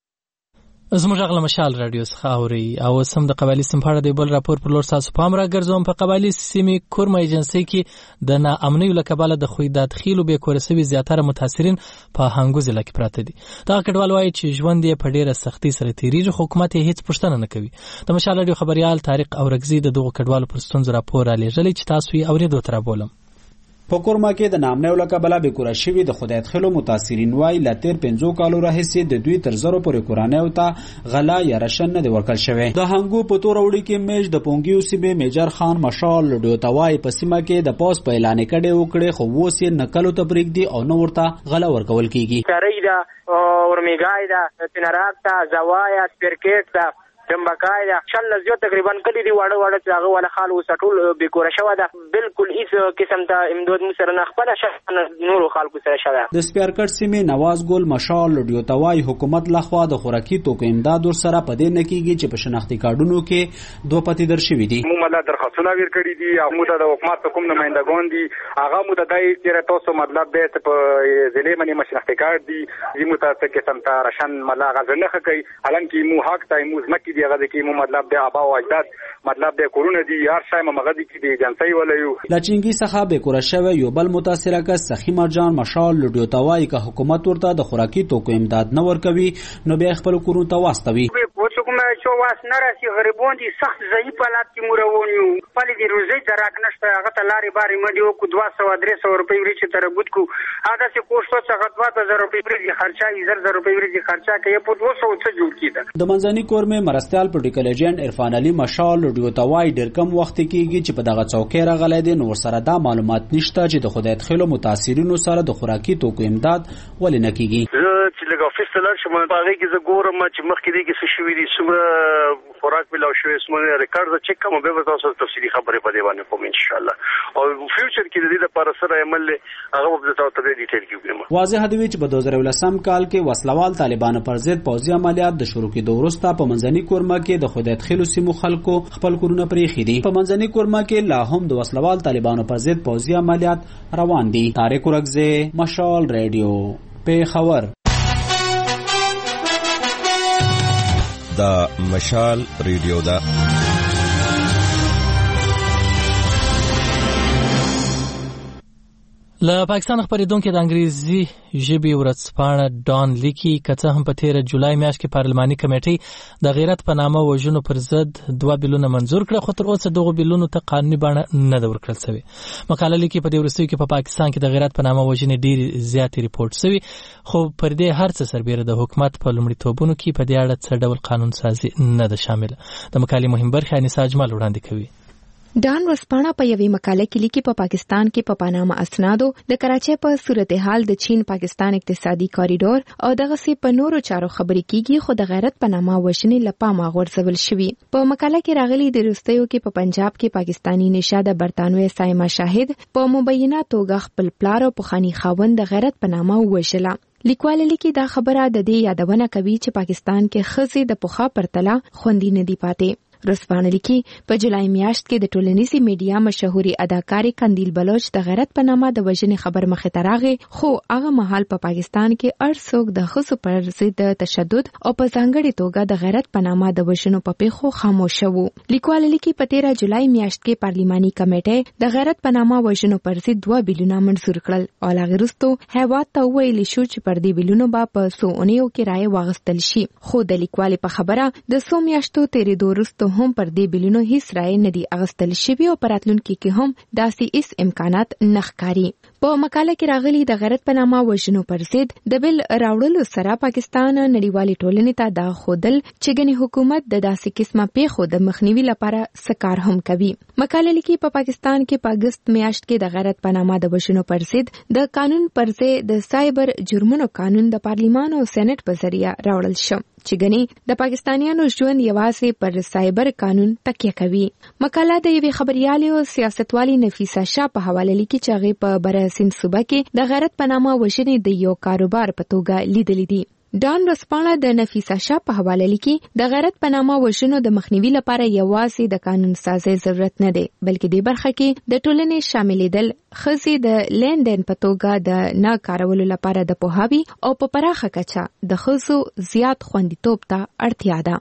زموږ غل مشال رادیو څخه اوري او سم د قبایلی سیم په اړه د بل راپور پر لور تاسو پام راګرځوم. په قبایلی سیمې کورما ایجنسی کې د ناامنۍ لکباله د خوې داخلو به کورسوي زیاتره متاثرین په هنګو ضلع کې پراته دي. دا کډوال وایي چې ژوند یې په ډیره سختي سره تیریږي، حکومت یې هیڅ پوښتنه نه کوي. د مشال رادیو خبريال طارق اورګزي د دغه کډوالو پر ستونزو راپور را لېږلی چې تاسو یې اورېدو تر بولم. په کورما کې د نامنه لکباله به کورا شوی د خدای خلو متاثرین وای لاتر 50 کالو راهسي د دوی تر زرو پورې کورانه او ته غلا یا رشن نه دی ورکل شوی. د هنګو په تور وړي کې میج د پونګیو سیمه میجر خان مشال ډوتوای په سیمه کې د پاس په اعلان کړي وکړي خو ووسې نکلو تبریک دی او نو ورته غلا ورکول کیږي. کریدا اورمیګای دا تنراتا زوایا سپرکټ دا دمبکای دا شل زیات تقریبا کلی دی واړه چې هغه ولا خال وسټول به کور شوه دا بالکل هیڅ قسم ته امداد مسره نه خپل شنه نور خلکو سره شوه. د سپیرکټ سیمه نواز ګل مشال ډیوتوای حکومت لخوا د خوراکي توکو امداد ور سره پدې نه کیږي چې په شناختی کارډونو کې دوه پتی در شوی دي. مو مله درخواستونه ور کړی دي او مو د حکومت کوم نمائندګان دي هغه مو د دای چې تاسو مطلب به په ضلع باندې شناختی کارت دي زمو تاسو کې سم ته رشن مله غزنه کوي حالانکه مو حق ته مو زمکه دی هغه کې مو مطلب د ابا او اجداد مطلب د کورونه دي هر شای مغه دي کې د جنسي ولایو لچینګي څخه به کور شوی یو بل متاثره کس سخی مرجان مشال لډیوتوای که حکومت ورته د خوراکي توکو امداد نه ورکوي نو به خپل کورونه ته واستوي. کومه چې واس نه راسي غریبون دي سخت ضعیف حالات کې مورونیو په دې روزي دراک نشته هغه ته لارې باري مډیو کو 200-300 روپۍ ورچ تر بوت کو هغه څه کوشش څنګه 2000 روپۍ ورچ خرچا 1000 روپۍ ورچ خرچا کې په 200 څه جوړ کیده. د منځني کورمه مرستيال پولیټیکل ایجنټ عرفان علي مشال ډیوتوای ډیر کم وخت کېږي چې په دغه چوکۍ راغلی دي نو سره دا معلومات نشته چې د خدای خلو متاثرینو سره د خوراکي توکو امداد ولې نه کیږي. چې لږ افیس ته لاړ شم هغه کې زه ګورم چې مخکې دي کې څه شوي دي څومره خوراک ملاو شوی څومره ریکارډ چک کوم به تاسو تفصیلي خبرې په دې باندې کوم ان شاء الله او فیوچر کې د دې لپاره سره عمل هغه به تاسو ته ډیټیل کیږي. واضح دی چې په 2018 کال کې وسلوال طالبانو پر ضد پوځي عملیات د شروع کېدو وروسته په منځني کورما کې د خدای خلو سیمو خلکو خپل کورونه پرېښي دي. په منځني کورما کې لا هم د وسلوال طالبانو پر ضد پوځي عملیات روان دي. طارق اورګزي، مشال ریډیو، پیښور. دا مشال ریډیو دا له پاکستان خبرېدونکو د انګریزي ژبې ورځپاڼه ډان لیکي کڅه هم په 13 جولای میاشت کې پارلماني کمیټې د غیرت په نامه وژنو پر ضد 2 بیلونه منزور کړ خو تر اوسه دغه بیلونو ته قانوني بڼه نه ده ورکړل شوې. مقاله لیکي په دې وروستیو کې په پاکستان کې د غیرت په نامه وژنې ډېرې زیاتې ریپورټ شوي خو پر دې هر څه سربېره د حکومت په لومړیتوبونو کې په دې اړه څه ډول قانون سازي نه ده شامله. د مقالې مهم برخه انیسا اجمل وړاندې کوي. ډان ورځپاڼه په یوې مقاله کې لیکي په پاکستان کې په پاناما اسنادو د کراچۍ په صورتحال د چین پاکستان اقتصادي کاریډور او دغه سي په نورو چارو خبرې کیږي خو د غیرت په نامه وژنې لپاره غورځول شوی. په مقاله کې راغلي د روستیو کې په پنجاب کې پاکستانی نشاده برتانوي سایما شاهد په مبینه توګه خپل پلار او پخانی خاوند د غیرت په نامه وژله. لیکوال لیکي دا خبره د دې یادونه کوي چې پاکستان کې خزي د پخا پرتله خوندې نه دی پاتې. رسپانه لیکي په جولای میاشت کې د ټولنیزي میډیا مشهوري اداکاري قندیل بلوچ د غیرت په نامه د وژنې خبر مخه تراغه خو هغه مهال په پاکستان کې ارڅوک د خصو پر ضد تشدد او په ځانګړي توګه د غیرت په نامه د وژنو په پیښو خاموش وو. لیکوال لیکي په 13 جولای میاشت کې پارلماني کمیټه د غیرت په نامه وژنو پر ضد 2 بیلونه منزور کړل او لاغرستو هیواد ته ویل شو چې پر دې بیلونو په 109 کې رائے واغستل شي خو د لیکوال په خبره د 100 میاشتو تیرې دورستو هم پر دې بیلونو هیڅ رائے نه دی اغستل شوی او پراتلونکو کې هم داسې هیڅ امکانات نه ښکاري. په مقاله کې راغلي د غیرت په نامه وژنو پر ضد د بل راوړلو سره پاکستان نړیوالې ټولنې ته دا ښودل چې ګنې حکومت د داسې قسمه پیښو د مخنیوي لپاره سکار هم کوي. مقاله لیکي په پاکستان کې په اگست میاشت کې د غیرت په نامه د وژنو پر ضد د قانون پر ځای د سایبر جرمونو قانون د پارلیمان او سېنات په ذریعہ راوړل شو چې ګنې د پاکستانیانو ژوند یوازې پر سایبر قانون تکیه کوي. مقاله د یوې خبريالې او سیاستوالې نفیسه شاه په حواله لیکي چې هغه په بره سند صوبه کې د غیرت په نامه وژنې د یو کاروبار په توګه لیدلې دي. ډان رسپانه د نفیسه شاه په حواله لیکي د غیرت په نامه وژنو د مخنیوي لپاره یوازې د قانون سازي ضرورت نه دی بلکې د برخه کې د ټولنې شاملېدل خزي د لیندن په توګه د نه کارولو لپاره د پوهاوی او په پراخه کچه د خزو زیات خوندیتوب ته اړتیا ده.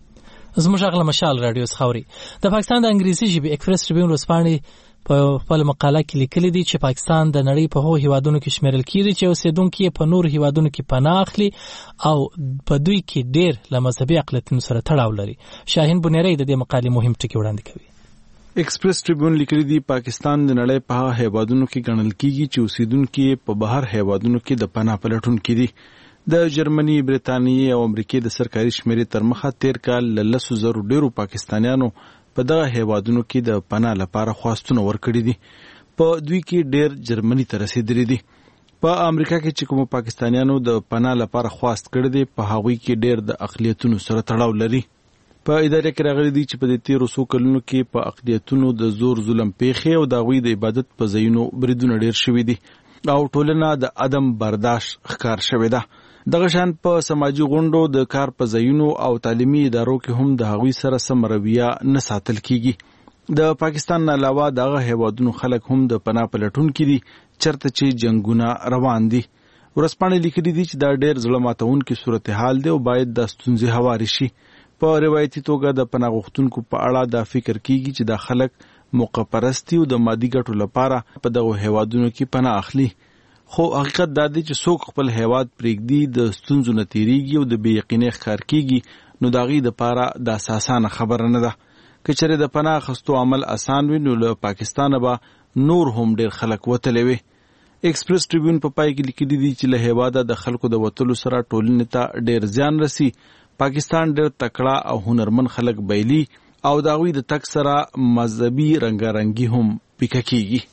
زموږ غل مشال رادیو خوري د پاکستان د انګریزي ژبې ایکسپریس ټریبیون ورسپانې په خپل مقاله کې لیکلي دي چې پاکستان د نړۍ په هغو هیوادونو کې شمیرل کیږي چې اوسیدونکي په نور هیوادونو کې پناه اخلي او په دوی کې ډېر له مذهبي اقلیتونو سره تړاو لري. شاهین بنيري د دې مقالې مهم ټکي وړاندې کوي. ایکسپریس ټریبیون لیکلي دي پاکستان د نړۍ په هغو هیوادونو کې ګڼل کیږي چې اوسیدونکي په بهر هیوادونو کې د پناه پلټونکي دي. د جرمني، برتانیې او امریکای د سرکاري شمیرې تر مخه تیر کال له 100,000 ډیرو پاکستانیانو په دغه هیوادونو کې د پناه لپاره خواستونه ورکړي دي. په دوی کې ډیر جرمني ته رسیدلي دي. په امریکا کې چې کوم پاکستانیانو د پناه لپاره خواست کړی دی په هغوی کې ډیر د اقلیتونو سره تړاو لري. په اداره کې راغلي دي چې په دې تیرو څو کلونو کې په اقلیتونو د زور ظلم پیښې او د هغوی د عبادت په ځایونو بریدونه ډیر شوي دي او ټولنه د عدم برداشت ښکار شوې ده. دغه شان په سماجی غونډو د کار په ځایونو او تعلیمي ادارو کې هم د هغوی سره سم رویه نه ساتل کیږي. د پاکستان نه علاوه دغه هیوادونو خلک هم د پناه پلټونکي دي چرته چې جنگونه روان دي. ورسپانې لیکلي دي چې دا ډېر زړه ماتونکي صورتحال دی او باید د ستونزې هواري شي. په روایتي توګه د پناه غوښتونکو په اړه دا فکر کیږي چې دا خلک موقع پرستی او د مادي ګټو لپاره په دغه هیوادونو کې پناه اخلي. خو حقیقت دا دی چې څوک خپل هیواد پرېږدي د ستونزو نه تیریږي او د بې یقینۍ ښکار کیږي نو د هغې دپاره دا اسانه خبره نه ده. که چېرې د پناه اخیستو عمل اسان وي نو له پاکستانه به نور هم ډېر خلک وتلی وي. ایکسپریس ټریبیون په پای کې لیکلي دي چې له هیواده د خلکو د وتلو سره ټولنې ته ډېر زیان رسي. پاکستان ډېر تکړه او هنرمن خلک بایلي او د هغوی د تګ سره مذهبي رنګارنګي هم پیکه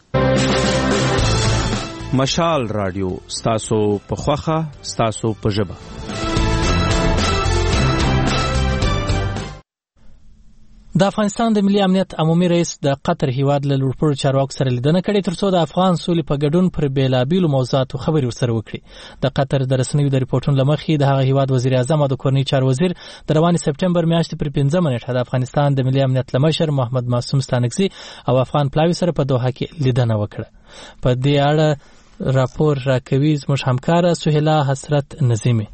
کیږي. مشال رادیو ستاسو په خوخه ستاسو په ژبه. د افغانستان د ملي امنیت عمومي رئیس د قطر هیواد له لوړپوړو چارواکو سره لیدنه کړې ترڅو د افغان سولې په ګډون پر بیلابیلو موضوعاتو خبرې ورسره وکړي. د قطر د رسنیو د ریپورټونو له مخې د هغه هیواد وزیر اعظم او د کورنۍ چارو وزیر د روانې سپټمبر میاشتې پر 5 نیټه د افغانستان د ملي امنیت لمشر محمد معصوم ستانکزي او افغان پلاوي سره په دوحه کې لیدنه وکړه. په دې اړه راپور راکوي زموږ همکاره سهیلا حسرت نظیمی.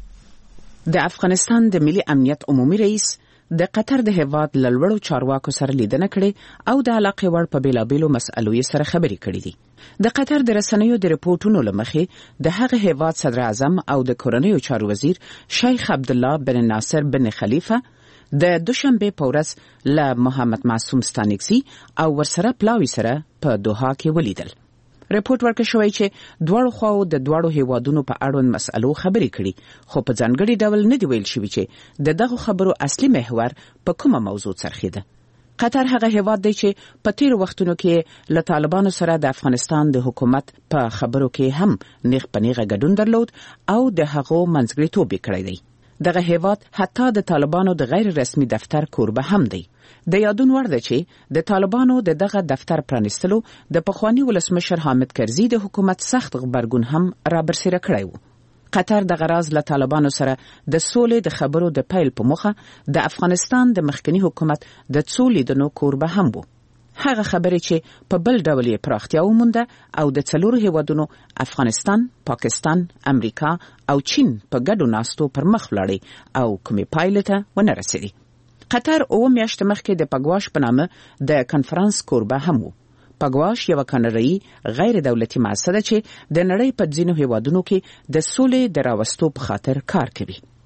د افغانستان د ملي امنیت عمومي رئیس د قطر د هیواد لړوړو چارواکو سره لیدنه کړې او د علاقې وړ په بیلابیلو مسألو سره خبرې کړې دي. د قطر د رسنیو د ریپورټونو له مخې د هغه هیواد صدر اعظم او د کورنیو چارو وزیر شیخ عبدالله بن ناصر بن خلیفه د دوشنبه په ورځ له محمد معصوم ستانکزي او ورسره پلاوي سره په دوحه کې ولیدل. ریپورت ورکړ شوی چې دواړو خواو د دواړو هیوادونو په اړوند مسألو خبرې کړي خو په ځانګړي ډول نه دی ویل شوی چې د دغه خبرو اصلي محور په کومه موضوع څرخیده. قطر هغه هیواد دی چې په تیر وختونو کې له طالبانو سره د افغانستان د حکومت په خبرو کې هم نیغ په نیغه ګډون درلود او د هغو منځګړیتوب یې کړی دی. دغه هیواد حتی د طالبانو د غیر رسمي دفتر کوربه هم دی. د یادون وړ ده چې د طالبانو د دغه دفتر پرانیستلو د پخوانی ولسمشر حامد کرزي د حکومت سخت غبرګون هم را برسېره کړی و. قطر د غراز له طالبانو سره د سولې د خبرو د پیل په موخه د افغانستان د مخکنی حکومت د څو لیدنو کوربه هم و. هغه خبرې چې په بل ډول یې پراختیا ومونده او د څلورو هیوادونو افغانستان، پاکستان، امریکا او چین په ګډو ناستو پر مخ ولاړې او کومې پایلې ته ونه رسېدې. قطر 9 میاشتې مخکې د پګواش په نامه د کنفرانس کوربه هم و. پګواش یو کاناډایي غیر دولتي مؤسسه ده چې د نړۍ په ځینو هیوادونو کې د سولې د راوستو په خاطر کار کوي.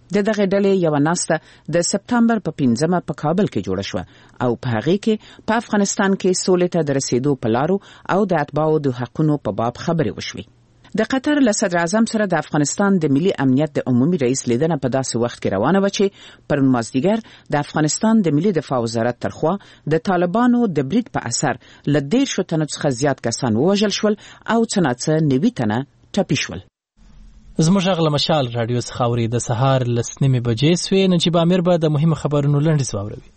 دغه ډلې یو ناسته د سپتمبر په 15 په کابل کې جوړه شو او په هغه کې په افغانستان کې سولې ته د رسیدو په لارو او د اتباعو د حقوقو په باب خبرې وشوي. د قطر له صدر اعظم سره د افغانستان د ملي امنیت د عمومي رئیس لیدنه په داسې وخت کې روانه و چې پرون مازدیګر د افغانستان د ملي دفاع وزارت ترخوا د طالبانو د برید په اثر له 10 تنو څخه زیات کسان ووژل شول او څنګه 90 تنه ټپي شول. زموږ غل مشال رادیو څخه اوري د سهار لسنیمه بجې سوې نجيب امیر به د مهمه خبرونو لنډیز واوروي.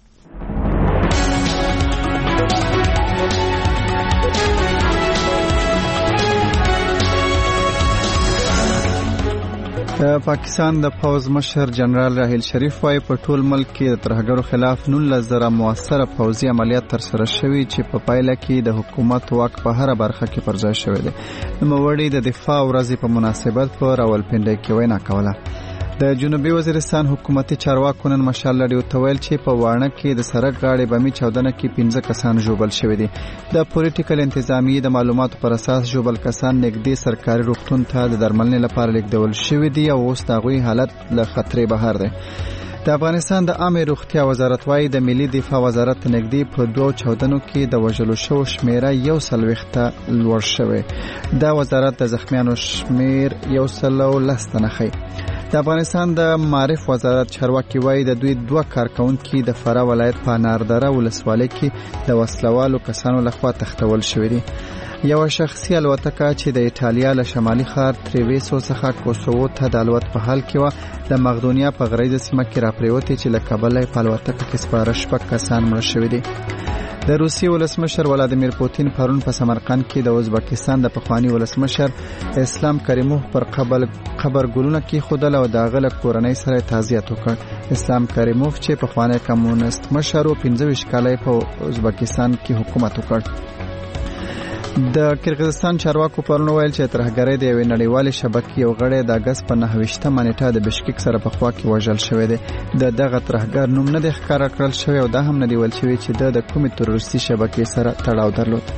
پاکستان د پوز مشر جنرال راحیل شریف وايي په ټول ملک کې د ترهګرو خلاف 19,000 موثره پوځي عملیات ترسره شوي چې په پایله کې د حکومت واک په هر برخه کې پر ځای شوی دی. نوموړي د دفاع ورځې په مناسبت په راولپنډي کې وینا کوله. د جنوبي وزیرستان حکومتي چارواکو نن مشال لړیو ته ویل چې په وانه کې د سړک غاړې بمي چاودنه کې 15 کسان ژوبل شوي دي. د پولیټیکل انتظامیې د معلوماتو پر اساس ژوبل کسان نږدې سرکاري روغتون ته د درملنې لپاره لیږدول شوي دي او اوس د هغوی حالت له خطرې بهر دی. د افغانستان د عامه روغتیا وزارت وايي د ملي دفاع وزارت نږدې په 2 چاودنو کې د وژلو شو شمیره 140 ته لوړ شوی. د وزارت د زخمیانو شمیر 110 تنه خي. د افغانستان د معارف وزارت چارواکي وايي د دوی 2 کارکونکي د فراه ولایت په ناردره ولسوالۍ کې د وسلوالو کسانو لخوا تختول شوی دي. یو شخصي الوتکه چې د ایټالیا له شمالي ښار تریویسو څخه کوسوو ته د الوت په حال کې و د مقدونیا په غریزه سیمه کې راپریوتې چې له کابل په الوتکه کې سپاره 6 کسان مړه شوي دي. د روسیې ولسمشر ولادیمیر پوتین پرون په سمرقند کې د ازبکستان د پخوانی ولسمشر اسلام کریموف پر قبر ګلونه کې خودل او د غل کورنۍ سره تعزیت وکړ. اسلام کریموف چې پخوانی کمونیست مشر او 15 کال په ازبکستان کې حکومت وکړ. د کرغیزستان چارواکو پرون ویل چې ترهګرۍ د یوې نړیوالې شبکې یو غړی د اگست په 9 نیټه د بشکک سره په خوا کې وژل شوی دی. د دغه ترهګر نوم نه دی ښکاره کړل شوی او دا هم نه دی ویل شوی چې د کومې تروریستي شبکې سره تړاو درلود.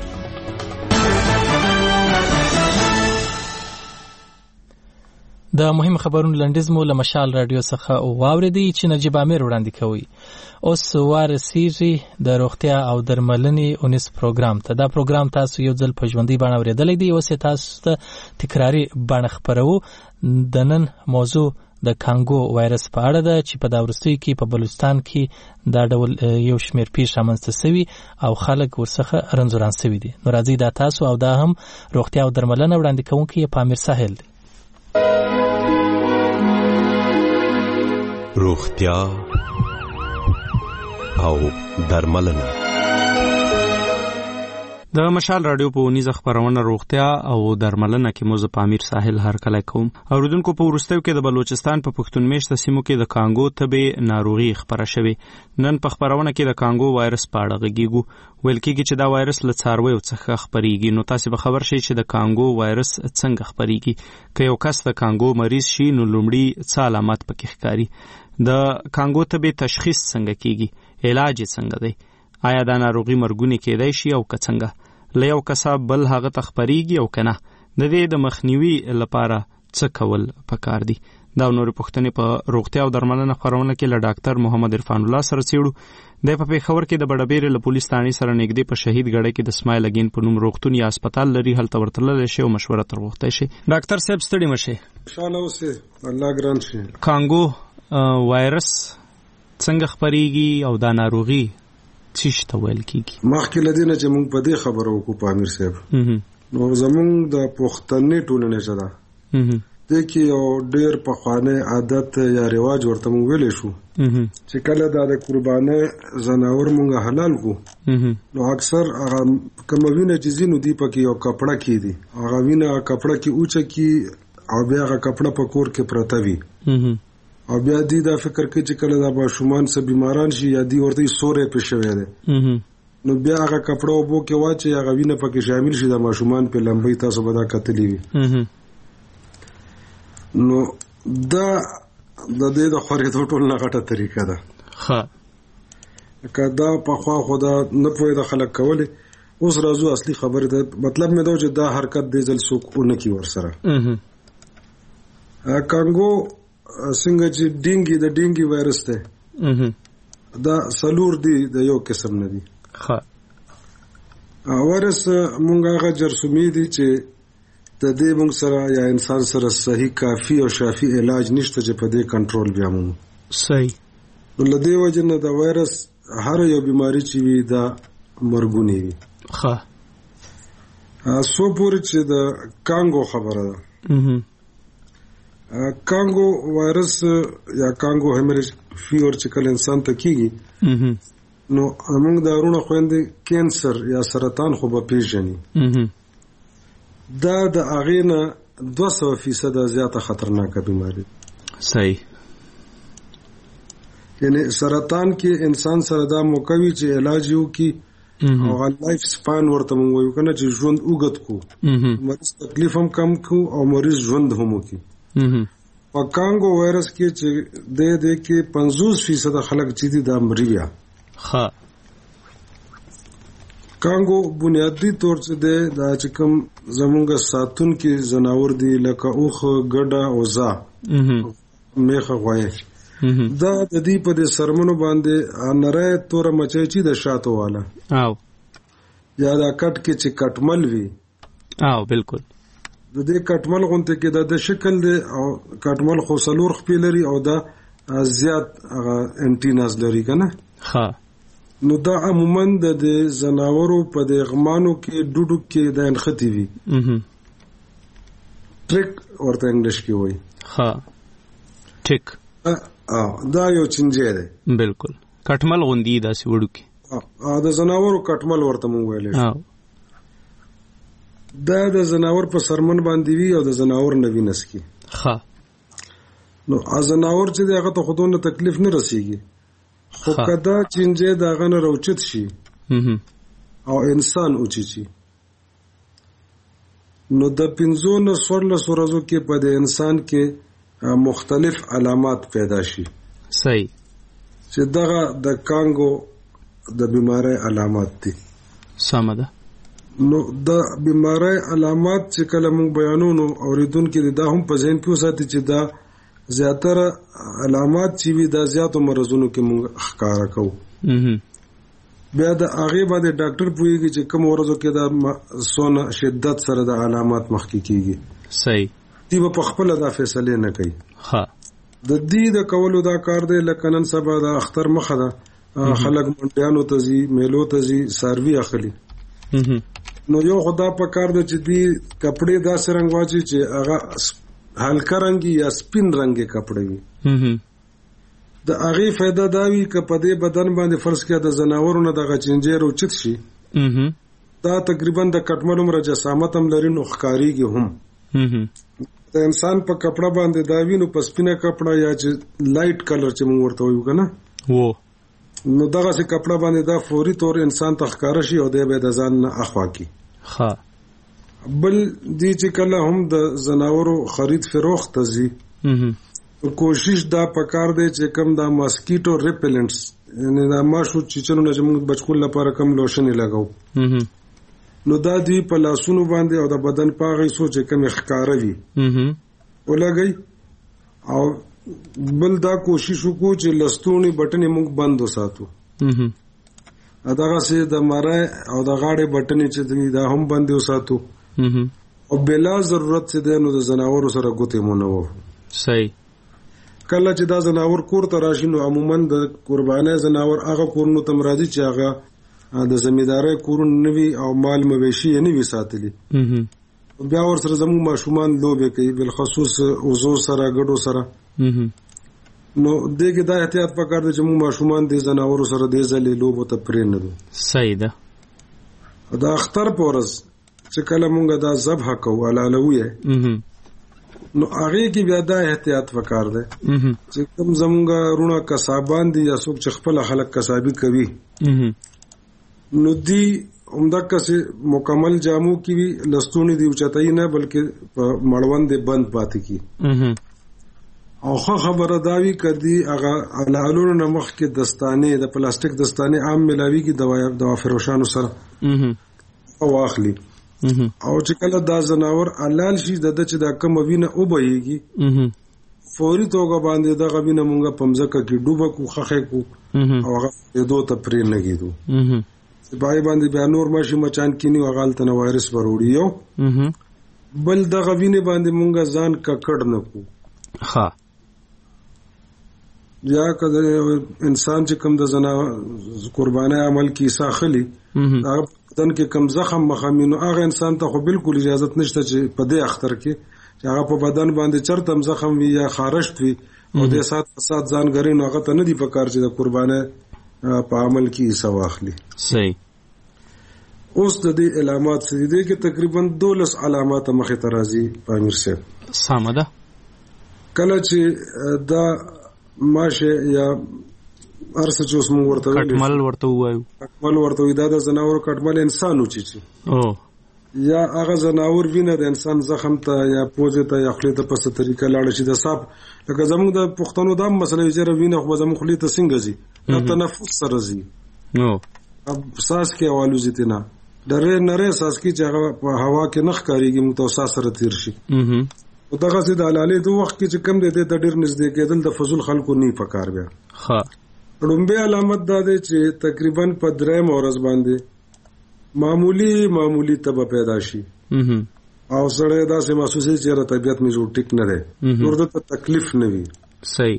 د مهم خبرونو لنډیز مو له مشال رادیو څخه واوریدي چې نجيب امیر وړاندې کوي. اوس ورسیږي د روغتیا او درملنې اونیس پروګرام ته. دا پروګرام تاسو یو ځل په ژوندۍ بڼه اوریدلی دی. اوس تاسو ته تکراری بڼه خبرو. د نن موضوع د کانګو وایرس په اړه ده چې په دا وروستیو کې په بلوچستان کې دا ډول یو شمیر پیښې رامنځته شوي او خلک ورڅخه رنځوران شوي دي. نو راځئ دا تاسو او دا هم روغتیا او درملنه وړاندې کوونکی پامیر ساحل دی. روغتیا او درملنه. د مشال رادیو په ونیزه خبرونه روغتیا او درملنه کې موزه پامیر ساحل هر کله کوم. اوریدونکو په ورستیو کې د بلوچستان په پښتون میشته سیمو کې د کانګو تبې ناروغي خبره شوه. نن په خبرونه کې د کانګو وایرس په اړه غږیږو. ویل کېږي چې دا وایرس له څارویو څخه خبريږي. نو تاسو به خبر شئ چې د کانګو وایرس څنګه خبريږي. که یو کس د کانګو مریض شي نو لومړی څه علامات پکې ښکاري. د کانګو تبې تشخیص څنګه کیږي؟ علاج څنګه دی؟ آیا دا ناروغي مرګونی کېدای شي او که څنګه؟ له یو کسه بل هغه ته خبريږي او کنه؟ د دې د مخنیوي لپاره څه کول پکار دي؟ دا نور پښتنې په روغتیا او درملنه خبرونه کې له ډاکټر محمد عرفان الله سره څېړو. د په پیښور کې د بډبېر له پولیس ثانې سره نږدې په شهید غړې کې د اسماعیل اگین په نوم روغتون یا هسپتال لري. هلته ورتلل شي او مشوره تر وخته شي. ډاکټر صاحب ستړي مشه. شاله اوسه الله ګران شي. کانګو وایرس څنګه خبريږي او دا ناروغي څه ته ویل کیږي؟ مخکې لدینه چې موږ په دې خبرو وکړو پامیر صاحب. نو زموږ د پښتنې ټولنې سره د کې یو ډېر پخوانی عادت یا رواج ورته موږ ویلې شو چې کله د قربانۍ زناور موږ حلال کو نو اکثر هغه کوم وینه چې زینو دی پکې یو کپڑا کې دی هغه وینه کپڑا کې اوچه کې او بیا هغه کپڑا په کور کې پرته وي او بیا دی دا فکر کوي چې کله دا ماشومان سه بیماران شي یا دی ورته سورې په شوي دي نو بیا هغه کپڑا وبو کې واچي هغه وینه پکې شامل شي د ماشومان په لمبي تاسو به دا کتلی وي نو دا د دې د خورېدو ټول نه غټه طریقه ده ها کدا په خوا خدا نه پوهې د خلک کولې اوس راځو اصلي خبره ده مطلب مې دا چې دا حرکت دې ځل سوکونه کی ور سره کانګو څنګه چې د ډینګي وایرس ده دا سلور دی د یو قسم نه دی. ها وایرس مونږ هغه جرثومي دي چې د دې مونږ سره یا انسان سره صحیح کافي او شافي علاج نشته چې په دې کنټرول بیا مونږ صحیح. نو له دې وجه نه د وایرس هر یو بیماری چې وي دا مرګونی وي. ها سو پورې چې د کانګو خبره ده کانګو وایرس یا کانګو هیمریج فیور چې کله انسان ته کیږي نو موږ د ورونه خويندې کینسر یا سرطان خو به پیژني. دا د هغې نه 200% زیاته خطرناکه بیماری. صحیح. یعنی سرطان کې انسان سره دا موقعوي چې علاج یو کی او لایف سپان ورته مونږ وایو کنه چې ژوند اوږد کو مریض تکلیف هم کم کو او مریض ژوند هم وکي. په کانګو وایرس کې چې د کې 50% خلک چې دي دا مري بیا. ها کانګو بنیادی طور چې دا چې کوم زمونږ ساتون کې زناور دي لکه اوخ ګډه او زا میخه غوایي دا د دې په د سرمنو باندې نری تور مچي چې د شاتو والا او یا دا کټ کې چې کټمل وي او بالکل د دې کټمل غونته کې د شکل دی او کټمل خو سلور خپل لري او دا زیات انټیناز لري کنه. ها نو دا عموما د زناورو په د غمانو کې ډوډو کې د انختی وي ټریک ورته انګلیش کې وایي. ها ټیک دا یو چنجه دی. بالکل کټمل غوندي دا سی وړو کې د زناورو کټمل ورته مونږ ویلې. دا د زناور په سرمن باندې وی او د زناور نوی نس کی. ها نو زناور چې دغه ته خودونه تکلیف نه رسیږي خو کدا چنجه دغه نه روچت شي او انسان اوچی شي نو د 15 ورځو کې په د انسان کې مختلف علامات پیدا شي. صحیح. چې دغه د کانګو د بیماری علامات دي. سمه ده. نو د بیماری علامات چې کله موږ بیانونو اوریدونکو دا هم په ذهن کې وساتي چې دا زیاتره علامات چې وي دا زیاتو مرزونو کې موږ ښکارا کوو. بیا د هغه باندې ډاکټر پوهیږي چې کوم ورځو کې دا سونه شدت سره د علامات مخکې کیږي. صحیح. دی په خپل دا فیصله نه کوي. ها د دې د کولو دا کار دی لکه نن سبا د اختر مخه ده خلک منډیانو ته ځي میلو ته ځي ساروي اخلي. نو یو خدا په کار دی چې دی کپڑے داسې رنگ واچي چې هغه هلکه رنگي یا سپین رنگي کپڑے وي. د هغه فائدہ دا وی ک په دې بدن باندې فرض کړه د زناورونو د غچنجر او چت شي دا تقریبا د کټمل عمر جسامت هم لري نو ښکاریږي هم. د انسان په کپڑا باندې دا وینو په سپینه کپڑا یا چې لایټ کلر چې موږ ورته وایو کنه نو دغه سي کپڑا باندې دا فوري طور انسان ته ښکار شي او د به د ځان نه اخوا کی. ها بل دي چې کله هم د زناورو خرید فروخت تزي کوشش دا پکار دی چې کم دا ماسکیټو ریپیلنټس یعنی دا ماشو چې چنو نه موږ بچکول لپاره کم لوشن لګاو نو دا دی په لاسونو باندې او د بدن پاغې سوچ کم ښکارا وي ولګي او بل دا کوشش وکړو چې لستونی بټنې موږ بند وساتو. دغه سي د مړای او د غاړې بټنې چې دا هم بند وساتو او بلا ضرورت چې د نو د زناور سره ګوتې مونږ وو. صحیح. کله چې دا زناور کور ته راشي نو عموما د قربانای زناور هغه کورونو ته مرادي چې هغه د زمیندارۍ کورونه نوي او مال مویشي نه وي ساتلي. بیا ور سره زموږ ماشومان لوبې کوي بل خصوص وزو سره ګډو سره نو دغه د احتیاط پکار دي چې موږ ماشومان د زناورو سره د ځلې لوبو ته پرې نه دو. صحیح ده. دا اختر پورز چې کله موږ دا ذبح کوو علالوي نو هغه کې بیا دا احتیاط پکار دی چې کوم زموږ رونه کسابان دي یا څوک چې خپل خلک کسابي کوي نو دی عمدہ کسه مکمل جامو کی بھی لستونی دی اوچتای نه بلکې مړوند بند پاتې کی او خبره داوی کړي هغه علالونو نمخ کې دستانه د پلاستیک دستانه عام ملاوي کی دوا فروشانو سره او اخلي او چې کله دا زناور علال شي د چې دا کم وینه او بهيږي فوري توګه باندې دغه وینه مونږه په مځکه کې ډوبه کو خخې کو او هغه دوه ته پرې لګیدو بای باندې بیا نور ماشي مچان کینی او غلط نه وایرس وروړیو بل دغه وینه باندې مونږه ځان ککړ نه کو ها یا کله انسان چې کوم د زنا قرباني عمل کی ساخلی هغه بدن کې کم زخم مخامینو هغه انسان ته خو بالکل اجازه نشته چې په دې اختر کې چې هغه په بدن باندې چرته زخم وي یا خارشت وي او د سات ځان غري نو هغه ته نه دی پکار چې د قرباني په عمل کې حصہ واخلي. صحیح. اوس د دې علامات څه دي کې تقریبا 12 علامات مخه ترازی پامیر صاحب. سامده کله چې دا ماشه یا ارسه چې اوس موږ ورته کټمل ورته وایو دا د زناور کټمل انسان و چې او یا هغه زناور وینه د انسان زخم ته یا پوزه ته یا خلی ته په ست طریقه لاړ شي د صاحب لکه زموږ د پښتنو د مسلې چې وینه خو زموږ خلی ته څنګه زی د تنفس سره زی نو ساس کې आवाज زیته نه درې نره ساس کې چې هغه په هوا کې نخ کاریږي متوسا سره تیر شي او دغه سید علاله د وخت کې چې کم دې د ډیر نږدې کېدل د فزول خلکو نه پکار بیا ها لومبه علامت دا ده چې تقریبا په درې مورز باندې معمولی تب پیدا شي او سره دا سه محسوسه چې را طبيعت می جوړ ټیک نه ده نور ته تکلیف نه وي. صحیح.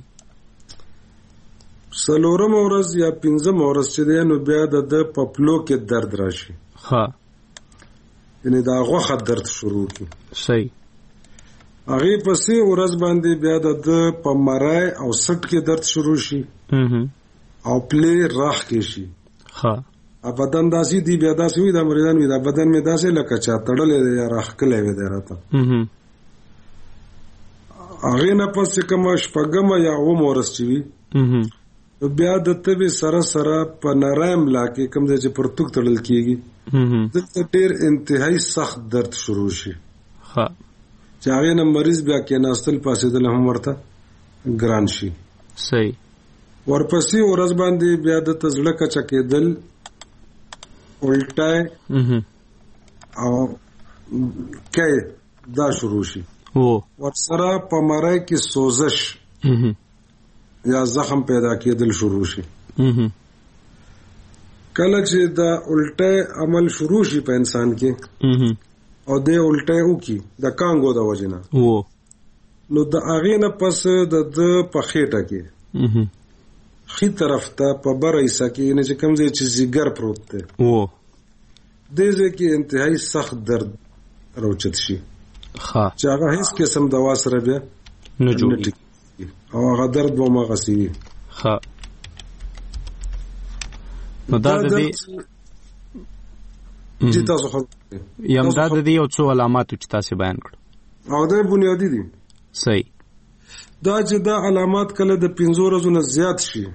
سلورم مورز یا پنځم مورز چې ده نو بیا د پپلو کې درد راشي. ها یعنی دا غوخه درد شروع کی. صحیح. هغه پسې ورځ باندې بیا د پمرای او سټ کې درد شروع شي او پلی راخ کې شي. ها بدن داسي دی بیا داسي وي د مریضان وي د بدن می داسې لکه چا تړلې یا راخ کله وي درته هغه نه پسې کوم شپږم یا و مورس چی وي بیا د تبي سره په نرایم لا کې کوم چې پرتوک تړل کیږي د ډېر انتهایی سخت درد شروع شي. ها چې هغه نه مریض بیا کې ناستل پاسې د هم ورته ګران شي. صحیح. ورپسې ورځ باندې بیا د تزړه کچا کېدل الټای او کې دا شروع شي. ورسره په مړای کې سوزش یا زخم پیدا کېدل شروع شي. کله چې دا الټای عمل شروع شي په انسان کې او د الټای وکي د کانګو د وجنه نو د اغه نه پس د په خېټه کې خي طرف ته په بر ایسا کې نه چې کمزې چې زیګر پروت دی دې کې انتهایی سخت درد راوچت شي. ها چې هغه هیڅ قسم دوا سره بیا نه جوړي او هغه درد به ما غسي. ها نو دا د دې چې تاسو خو یم دا د دې یو څو علامات چې تاسو بیان کړو او دا بنیادی دي. صحیح. دا چې دا علامات کله د 15 ورځې نه زیات شي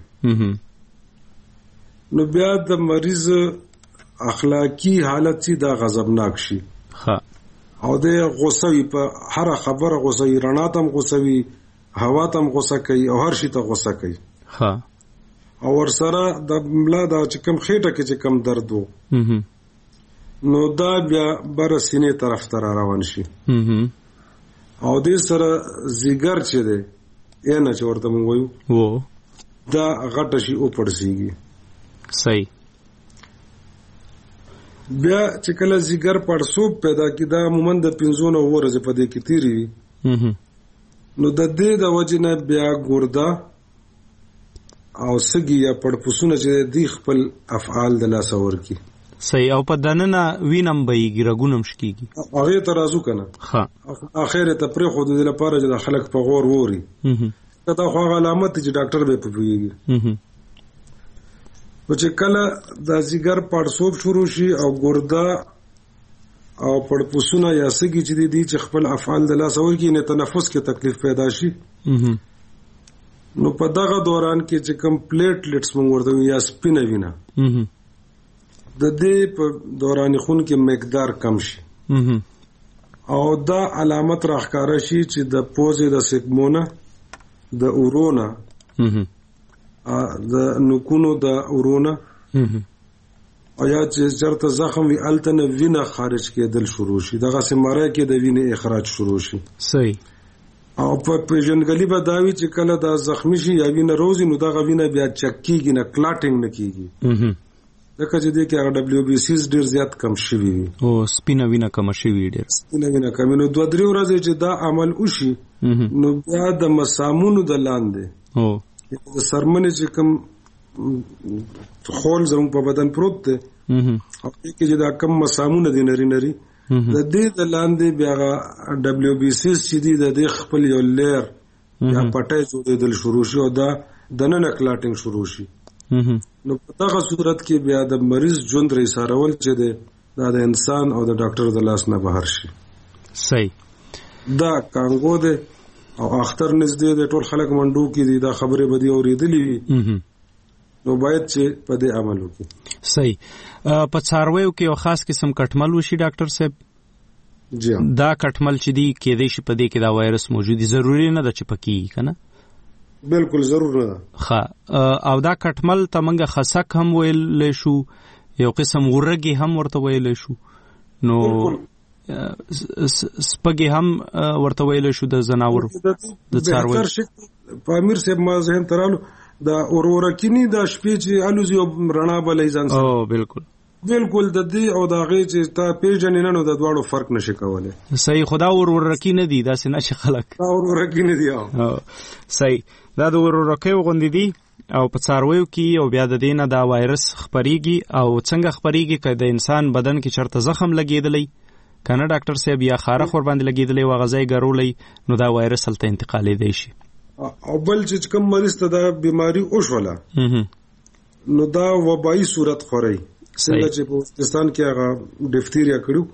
نو بیا د مریض اخلاقی حالت چې دا غضبناک شي. ها او د غوسوي په هر خبره غوسوي رڼا تم غوسوي هوا تم غوسه کوي او هر شي ته غوسه کوي. ها او ورسره د ملا دا چې کم خېټه کې چې کم درد وو نو دا بیا بر سینې طرف ته روان شي او دې سره زیګر چې دی نه چې ورته مونږ وایو دا غټه شي او پړسيږي. صحیح. بیا چې کله زیګر پړسوب پیدا کیدا عموما د 15 ورځې په دې کې تیری وي نو د دې د وجنه بیا ګوردا او سګي یا پړپوسونه چې دی خپل افعال د لاس ور کی. صحیح. او په دننه وینم بېږي رګونم شکیږي هغه ترازو کنه. ها اخر ته پرې خو د لپاره چې خلک په غور ووري دا خو علامت چې ډاکټر به پوهیږي. نو چې کله د زیګر پړسوب شروع شي او ګوردا او پړپوسونه یا سګي چې دي چې خپل افعال د لاس ور کی نه تنفس کې تکلیف پیدا شي نو په دغه دوران کې چې کمپلیټلیټس موږ ورته یا سپینه وینا د دې په دوران خون کې مقدار کم شي او دا علامت راښکاره شي چې د پوزې د سګمونه د اورونا د نکونو د اورونا او یا چې چرته زخم وي التنه وینه خارج کېدل شروع شي دغه سماره کې د وینې اخراج شروع شي. صحیح. او په پیژنګلی به داوی چې کله دا زخمی شي یا وینه روزي نو دا غوینه بیا چکیږي نه کلاټینګ نه کیږي دغه چې د کې WBCs ډیر زیات کم شوی وي او سپینه وینه کم شوی ډیر سپینه وینه کم نو 2-3 ورځې چې دا عمل وشي نو بیا د مسامونو د لاندې د سرمنې چې کم خول زموږ په بدن پروت دی او کې دا کم مسامونه دي نری نری د دې د لاندې بیا WBCs چې دي د دې خپل یو لیر یا پټه جوړېدل شروع شي او دا د نن کلاټینګ شروع شي نو په دغه صورت کې بیا د مریض ژوند رسارول چې دا د انسان او د ډاکټر د لاس نه بهر شي. صحیح دا کانګو ده او اختر نږدې د ټول خلک منډو کې دي دا خبره بدی اوریدلې وي نو باید چې په دې عمل وکړي. صحیح په څارویو کې یو خاص قسم کټمل وشي ډاکټر صاحب جی دا کټمل چې دی کېدې شي په دې کې دا وایرس موجود دي ضروری نه ده چې پکې کنه بالکل ضرور نه ښه او دا کټمل ته موږ خسک هم ویل شو یو قسم ورګي هم ورته ویل شو نو سپګي هم ورته ویل شو د زناور د څاروي په امیر صاحب ما ذهن ترالو دا اورورکینی دا شپې چې الوزي رڼا بلې ځان سره او بالکل د دې او دا غي چې تا پیژنې نه نو د دواړو فرق نشي کولای. صحیح خدا ورورکی نه دی دا څنګه چې خلک دا ورورکی نه دی صحیح دا د ورورکی غوندې دي او په څارویو کې او بیا د دینه دا وایرس خپريږي او څنګه خپريږي چې د انسان بدن کې چرته زخم لګیدلی کنه ډاکټر صاحب یا خارخ ور باندې لګیدلی و غذای ګرولې نو دا وایرس هلته انتقالي دی شي او بل چې کوم مریض ته دا بیماری اوښوله نو دا وبایي صورت خوري څنګه چې په پاکستان کې هغه ډیفتیریا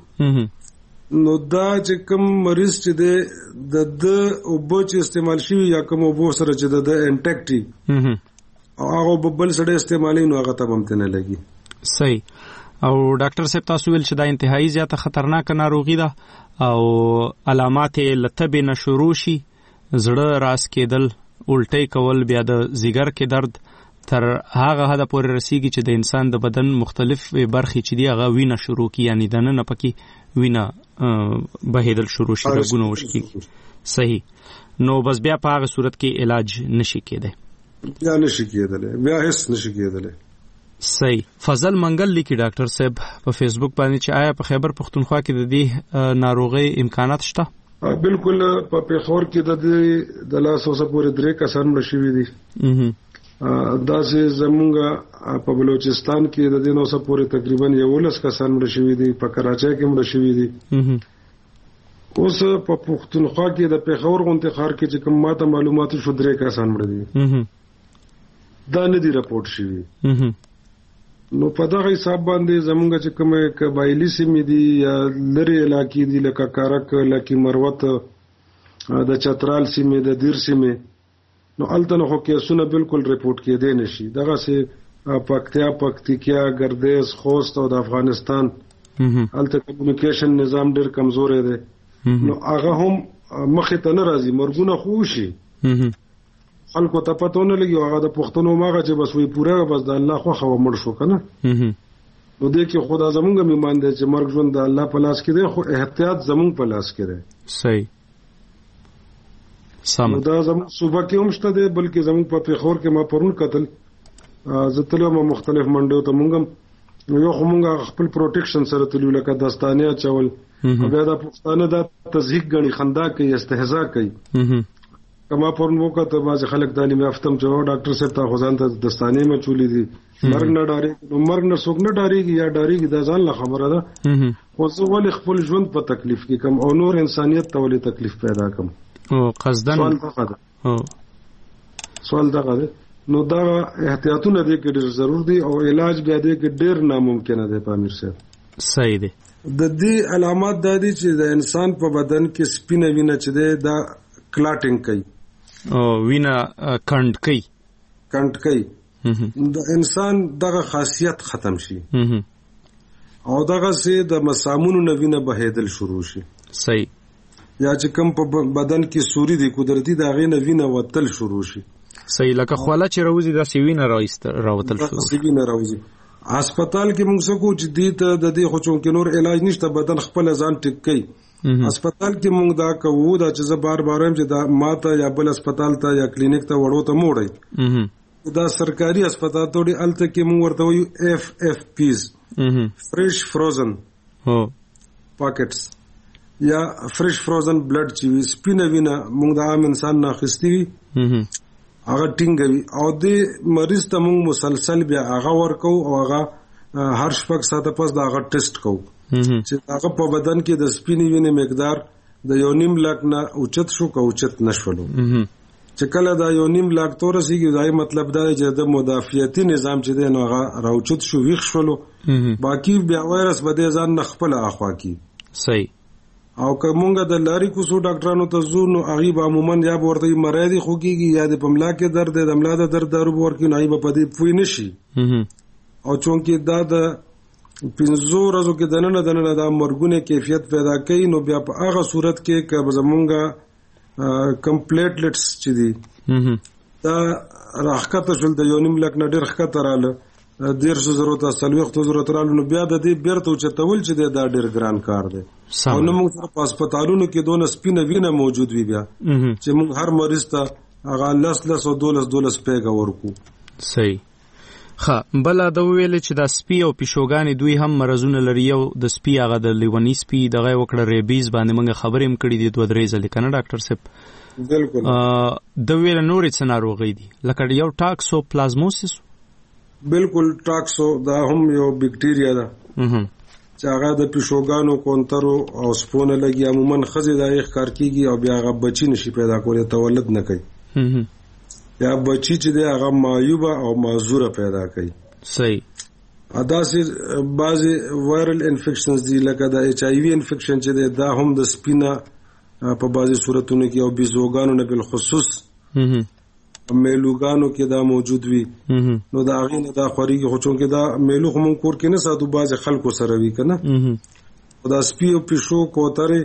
کړو نو دا چې کوم مریض چې د اوبو چې استعمال شي یا کوم اوبو سره چې د انټیکټي او هغه بل سره استعمالي نو هغه ته ممکنه لګي. صحیح او ډاکټر صاحب تاسو ویل چې دا انتهایی زیاته خطرناک ناروغي ده او علامات لتب نه شروع شي زړه راس کېدل الټي کول بیا د زیګر کې درد تر هغه حد پورې رسیږي چې د انسان د بدن مختلف برخې چې دی هغه وینه شروع کی یعنی د نن پکې وینه بهیدل شروع شي رګونه وشي. صحیح نو بس بیا په هغه صورت کې علاج نشي کېدای بیا نشي کېدای بیا هیڅ نشي کېدای. صحیح فضل منګل لیکي ډاکټر صاحب په فیسبوک باندې چې آیا په خیبر پختونخوا کې د دې ناروغي امکانات شته؟ بالکل په پیښور کې د لاس اوسه پورې 3 کسان مړ شوي دي دا چې زمونږ په بلوچستان کې د دې نو اوسه پورې تقریبا 11 کسان مړ شوي دي په کراچۍ کې مړ شوي دي اوس په پختونخوا کې د پیښور غونډه خار کې چې کوم ماته معلومات شو 3 کسان مړ دي دا نه دي راپورټ شوي نو په دغه حساب باندې زمونږ چې کومه قبایلی سیمې دي یا لری علاقې دي لکه کارک لکه مروت د چترال سیمې د دیر سیمې نو التنه خو کیسونه بالکل رپورټ کېدې نشي دغه سه پکتیا ګردیز خوست او د افغانستان الته کمیونیکیشن نظام ډېر کمزور دی نو هغه هم مخې ته نه راځي مرګونه خوشي خلکو ته پته نه لګي هغه د پښتنو ماغه چې بس وی پوره بس د الله خو خو مړ شو کنه نو دې کې خدا زمونږ میمان دی چې مرګ ژوند د الله په لاس کې دی خو احتیاط زمونږ په لاس کې دی. صحیح سم دا زموږ صوبه کې هم شته دی بلکې زمونږ په پیښور کې ما پرون قتل زتلو ما مختلف منډو ته مونږ یو خو مونږ خپل پروټیکشن سره تلو لکه داستانیا چول بیا د پښتانه د تزهیق غني خندا کوي استهزاء کوي کما پرون وکړه باز خلک تعلیم یافتم چې ډاکټر صاحب ته خزان ته دستانه مې چولې دي مرګ نه ډاري نو مرګ نه څوک نه ډاریږي یا ډاریږي دا ځان له خبره ده خو زه ولې خپل ژوند په تکلیف کې کم او نور انسانيت ته ولې تکلیف پیدا کم او قصدن سوال دغه ده نو دا احتیاطونه دې کې ډېر ضرور دي او علاج بیا دې کې ډېر ناممکن دی پامیر صاحب. صحیح دی د دې علامات د دې چې د انسان په بدن کې سپینه وینه چې ده دا کلاټینګ کوي او وینه کند کوي د انسان دغه خاصیت ختم شي او دغه سه د مسامونو نه وینه بهیدل شروع شي. صحیح یا چې کوم په بدن کې سوري دي قدرتي دا غینه وینه وتل شروع شي. صحیح لکه خواله چې راوځي دا سوینه راوتل شروع شي وینه راوځي هسپتال کې موږ څه کو چې د دې خو چونکې نور علاج نشته بدن خپل ځان ټیک کوي هسپتال کې مونږ دا کوو دا چې زه بار بار هم چې دا ماته یا بل هسپتال ته یا کلینیک ته وړو ته موړی دا سرکاري هسپتال ته وړي هلته کې مونږ ورته وایو FFPs فرش فروزن پاکټس یا فرش فروزن بلډ چې وي سپینه وینه مونږ د عام انسان نه اخیستې وي هغه ټینګوي او د مریض ته مونږ مسلسل بیا هغه ورکو او هغه هر شپږ ساعته پس دا هغه ټیسټ کوو چې هغه په بدن کې د سپینې وینې مقدار د 1.5 لاک نه اوچت شو که اوچت نشولو چې کله دا 1.5 لاک ته ورسېږي دا مطلب دا دی چې د مدافعتي نظام چې دی نو هغه راوچت شو ویښ شولو باقي بیا وایرس به دی ځان نه خپله اخوا کي صحیح او که مونږ د لارې کوڅو ډاکټرانو ته ځو نو هغوی به عموما یا به ورته مرۍ دې خوږېږي یا د په ملا کې درد دی د ملا د درد دارو به ورکړي نو هغوی به په دې پوه نه شي او چونکې دا د 5 ورځو کې دننه دا مرګونه کیفیت پیدا کوي نو بیا په هغه صورت کې که زمونږ کمپلیټلیټس چې دي دا راښکته شول د 1.5 لاک نه ډېر ښکته راله 150,000 ته 40,000 راله نو بیا د دې بیرته اوچتول چې دی دا ډېر ګران کار دی او نه موږ سره په هسپتالونو کې دونه سپینه وینه موجود وي بیا چې موږ هر مریض ته هغه 10 او 12 پیګه ورکو صحیح ښه بله دا وویلې چې دا سپي او پیشوګانې دوی هم مرضونه لري یو د سپي هغه د لیوني سپي دغه یې وکړه ریبیز باندې موږ خبرې هم کړي دي 2-3 ځلې که نه ډاکټر صاحب بالکل د ویله نورې څه ناروغۍ دي لکه یو ټاکسوپلازموسس بالکل ټاکسو دا هم یو بیکټیریا ده چې هغه د پیشوګانو کونترو او سپونه لګي عموما ښځې دا یې ښکار کېږي او بیا هغه بچي نشي پیدا کولی تولد نه کوي یا بچی چې دی هغه معیوبه او معذوره پیدا کوي صحیح داسې بعضې وایرل انفیکشنز دي لکه د HIV انفیکشن چې دی دا هم د سپینه په بعضې صورتونو کې او بیزوګانو نه بالخصوص میلوګانو کې دا موجود وي نو د هغې نه دا خورېږي خو چونکې دا میلو خو مونږ کور کې نه ساتو بعضې خلکو سره وي که نه خو دا سپي او پیشو کوترې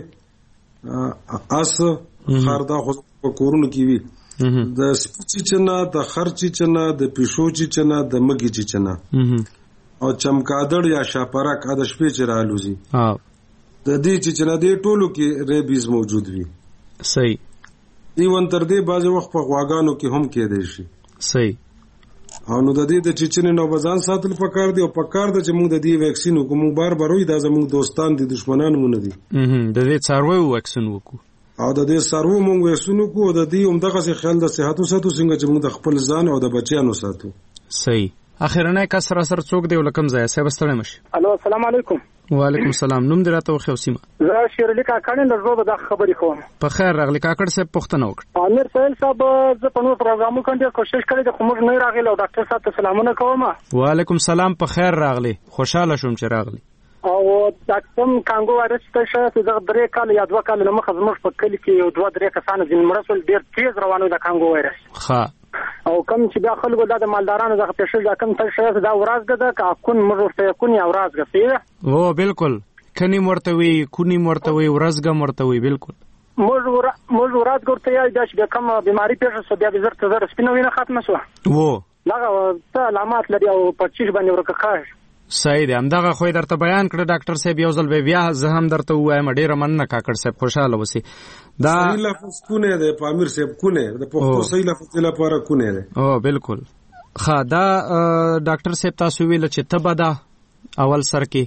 اس خر دا خو په کورونو کې وي د سپي چیچنه د خر چیچنه د پیشو چیچنه د مږې چیچنه او چمکادړ یا شاپرک د شپې چې رالوزي د دې چیچنه دې ټولو کې ریبیز موجود وي صحیح ایون تر دې بعضې وخت په غواګانو کې هم کېدی شي صحیح او نو د دې د چیچنې نه به ځان ساتل پکار دي او پکار ده چې موږ د دې ویکسین وکړو موږ بار بار وایو دا زموږ دوستان دي دشمنان مو نه دي د دې څارویو واکسین وکړو او د دې څارویو موږ ویکسین وکړو د دې همدغسې خیال د صحت وساتو څنګه چې موږ د خپل ځان او د بچیانو ساتو صحیح اخرنی کس را سره څوک دی ولکم ځای صاحب ستړی مشي الو السلام علیکم وعلیکم السلام نوم دې راته وخیو سیمه زه شیرلی کاکړ نه زه د خبرې کوم په خیر راغلی کاکړ صاحب پوښتنه وکړه امیر صاحب زه په نور پروګرامو کې کوشش کړی د کومر نه راغلی او ډاکټر صاحب ته سلامونه کوم وعلیکم السلام په خیر راغلی خوشاله شوم چې راغلی او داکتم کانګو وایرس ته شته د 3 کال یا 2 کال نه مخ زموږ په کلی کې یو 2-3 کسانو ځین مرسل ډیر تیز روانو د کانګو وایرس ښه او کوم چې بیا خلکو د مالدارانو دغه پیښه دا کوم تل شته دا ورازګه ده کا کون مرته کون یا ورازګه پیه او بالکل کني مرتوي کونی مرتوي ورازګه مرتوي بالکل موږ ورازګه ورته یا د کوم بیماری پیښه سو بیا د زر سپینو وینه ختمه شو وو لغه ته علامات لري او په چیش باندې ورکه صحیح دی همدغه خو درته بیان کړ ډاکټر صاحب یو ځل بیا زه هم درته وایم ډیره مننه کاکړ صاحب خوشاله وسی دا صحیح لفظ کونه دی پامیر صاحب کونه د پښتو صحیح لفظ لپاره کونه دی او بالکل ښه دا ډاکټر صاحب تاسو ویل چې تبه ده اول سر کې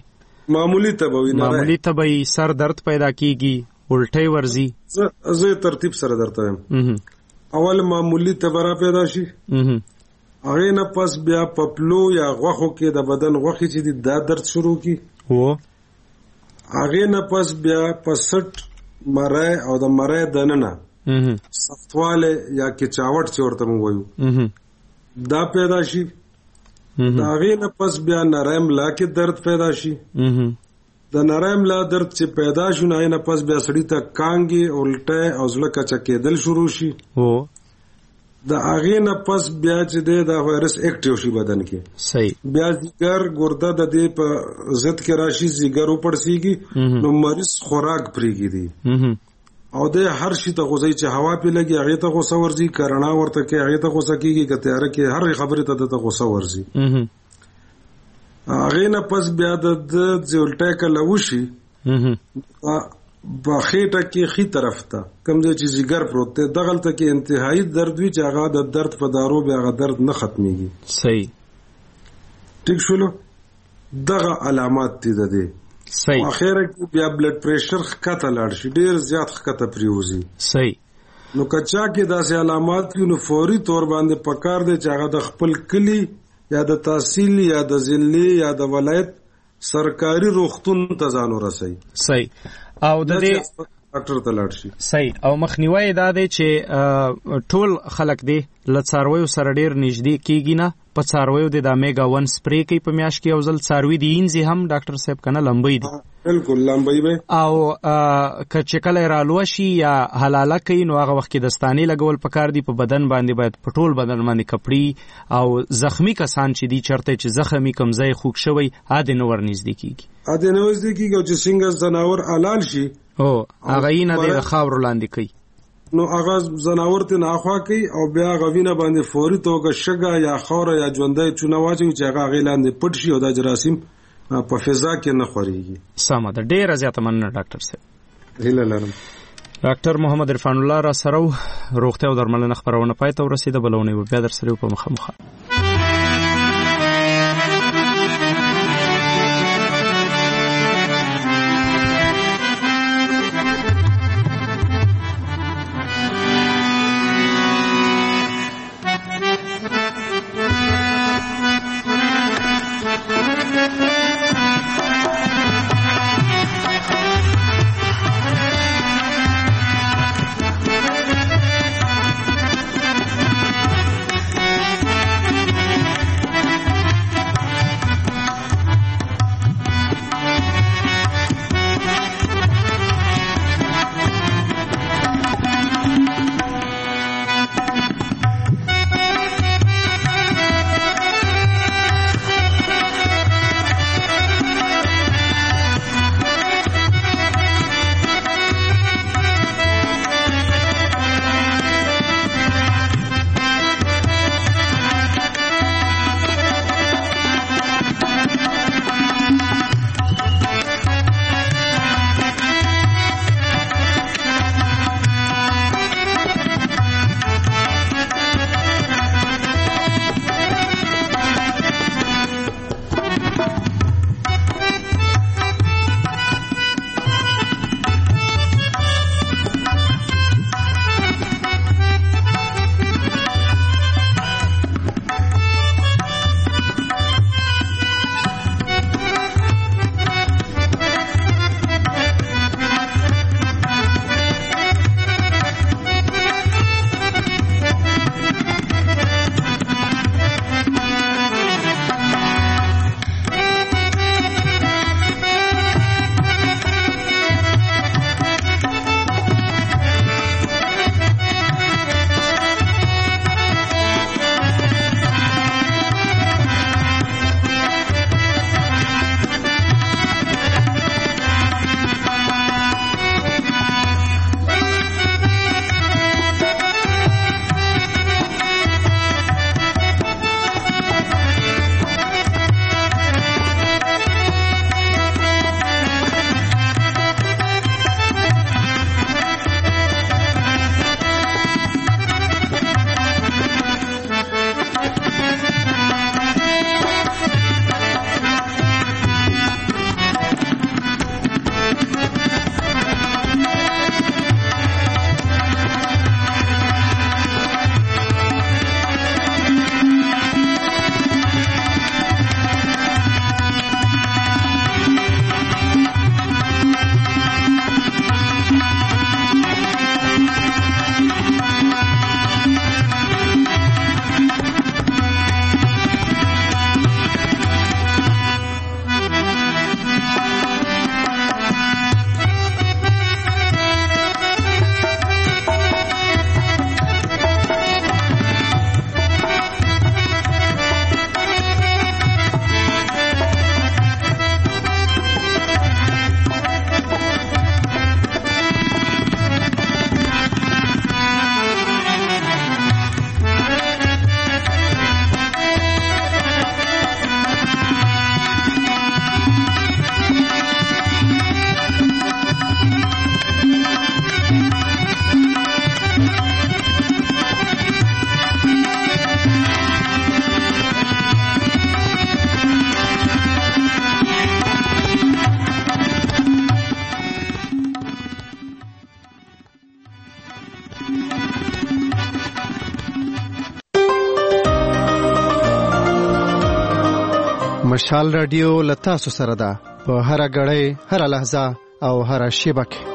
معمولی تبوي سر درد پیدا کیږي الټي ورزي زه ترتیب سره درته وایم اول معمولی تبه را پیدا شي هغه نه پس بیا پپلو یا غوخو کې د بدن غوخي چې دا درد شروع کی وو هغه نه پس بیا پسټ مرای او د مرای دننه سختواله یا کچاوټ چې ورته مو وایو دا پیدا شي دا هغه نه پس بیا نرم لا کې درد پیدا شي د نرم لا درد چې پیدا شي نه نه پس بیا سړی ته کانګي الټه او زړه کچا کېدل شروع شي وو د هغې نه پس بیا چې دی دا وایرس اکټیو شي بدن کې صحیح بیا ځیګر ګرده د دې په ضد کې راشي ځیګر وپړسیږي نو مریض خوراک پرېږدي او د هر شي ته غوځي چې هوا پې لګي هغې ته غوسه ورځي که رڼا ورته کوي هغې ته غوسه کېږي که تیاره کې هر خبرې ته دته غوسه ورځي هغې نه پس بیا د الټی کله وشي بخېټه کې خي طرف ته کوم ځای چې جګر پروت دی دغلته کې انتهایی درد وي چې هغه د درد په دارو بیا هغه درد نه ختميږي. صحیح ټیک شولو دغه علامات دي د دې. صحیح اخر کې بیا بلډ پریشر ښکته لاړ شي ډیر زیات ښکته پریوزي. صحیح نو کچا کې داسې علامات وي نو فوري تور باندې پکار دی چې هغه د خپل کلی یا د تحصیل یا د ضلع یا د ولایت سرکاري روغتون ته ځان ورسوي. صحیح او د دې ډاکټر ته لاړ شي. صحیح او مخنیوي دا دی چې ټول خلک دی له څارویو سره ډیر نږدې کیږي نه په څارویو د میگا 1 سپری کوي په میاش کې او ځل څاروي دي انځي هم ډاکټر صاحب کنه لمبي دي بالکل لمبي به او کچکل رالو شي یا حلاله کوي نو هغه وخت کې دستانې لګول پکار دي په بدن باندې باید په ټول بدن باندې کپړي او زخمی کسان چې دي چرته چې زخمی کمزای خوک شوی اده نو ورنږدې کیږي چې څنګه زناور حلال شي او هغه یې نه د خاور لاندې کوي نو هغه زناور ته ناخوا کوي او بیا غوینه باندې فوري توګه شګه یا خور یا ژوندۍ چونه واچوي چې هغه غیلاندې پټ شي او د جراثیم په فضا کې نه خوريږي. سمه ده ډیر زیاته مننه ډاکټر صاحب. هیله لرم. ډاکټر محمد عرفان الله را سره روغتیا او درملنه خبرونه پای ته ورسیده بلونه بیا در سره په مخه مشال رادیو لتا سره ده په هر غړې هر لحظه او هر شیبه کې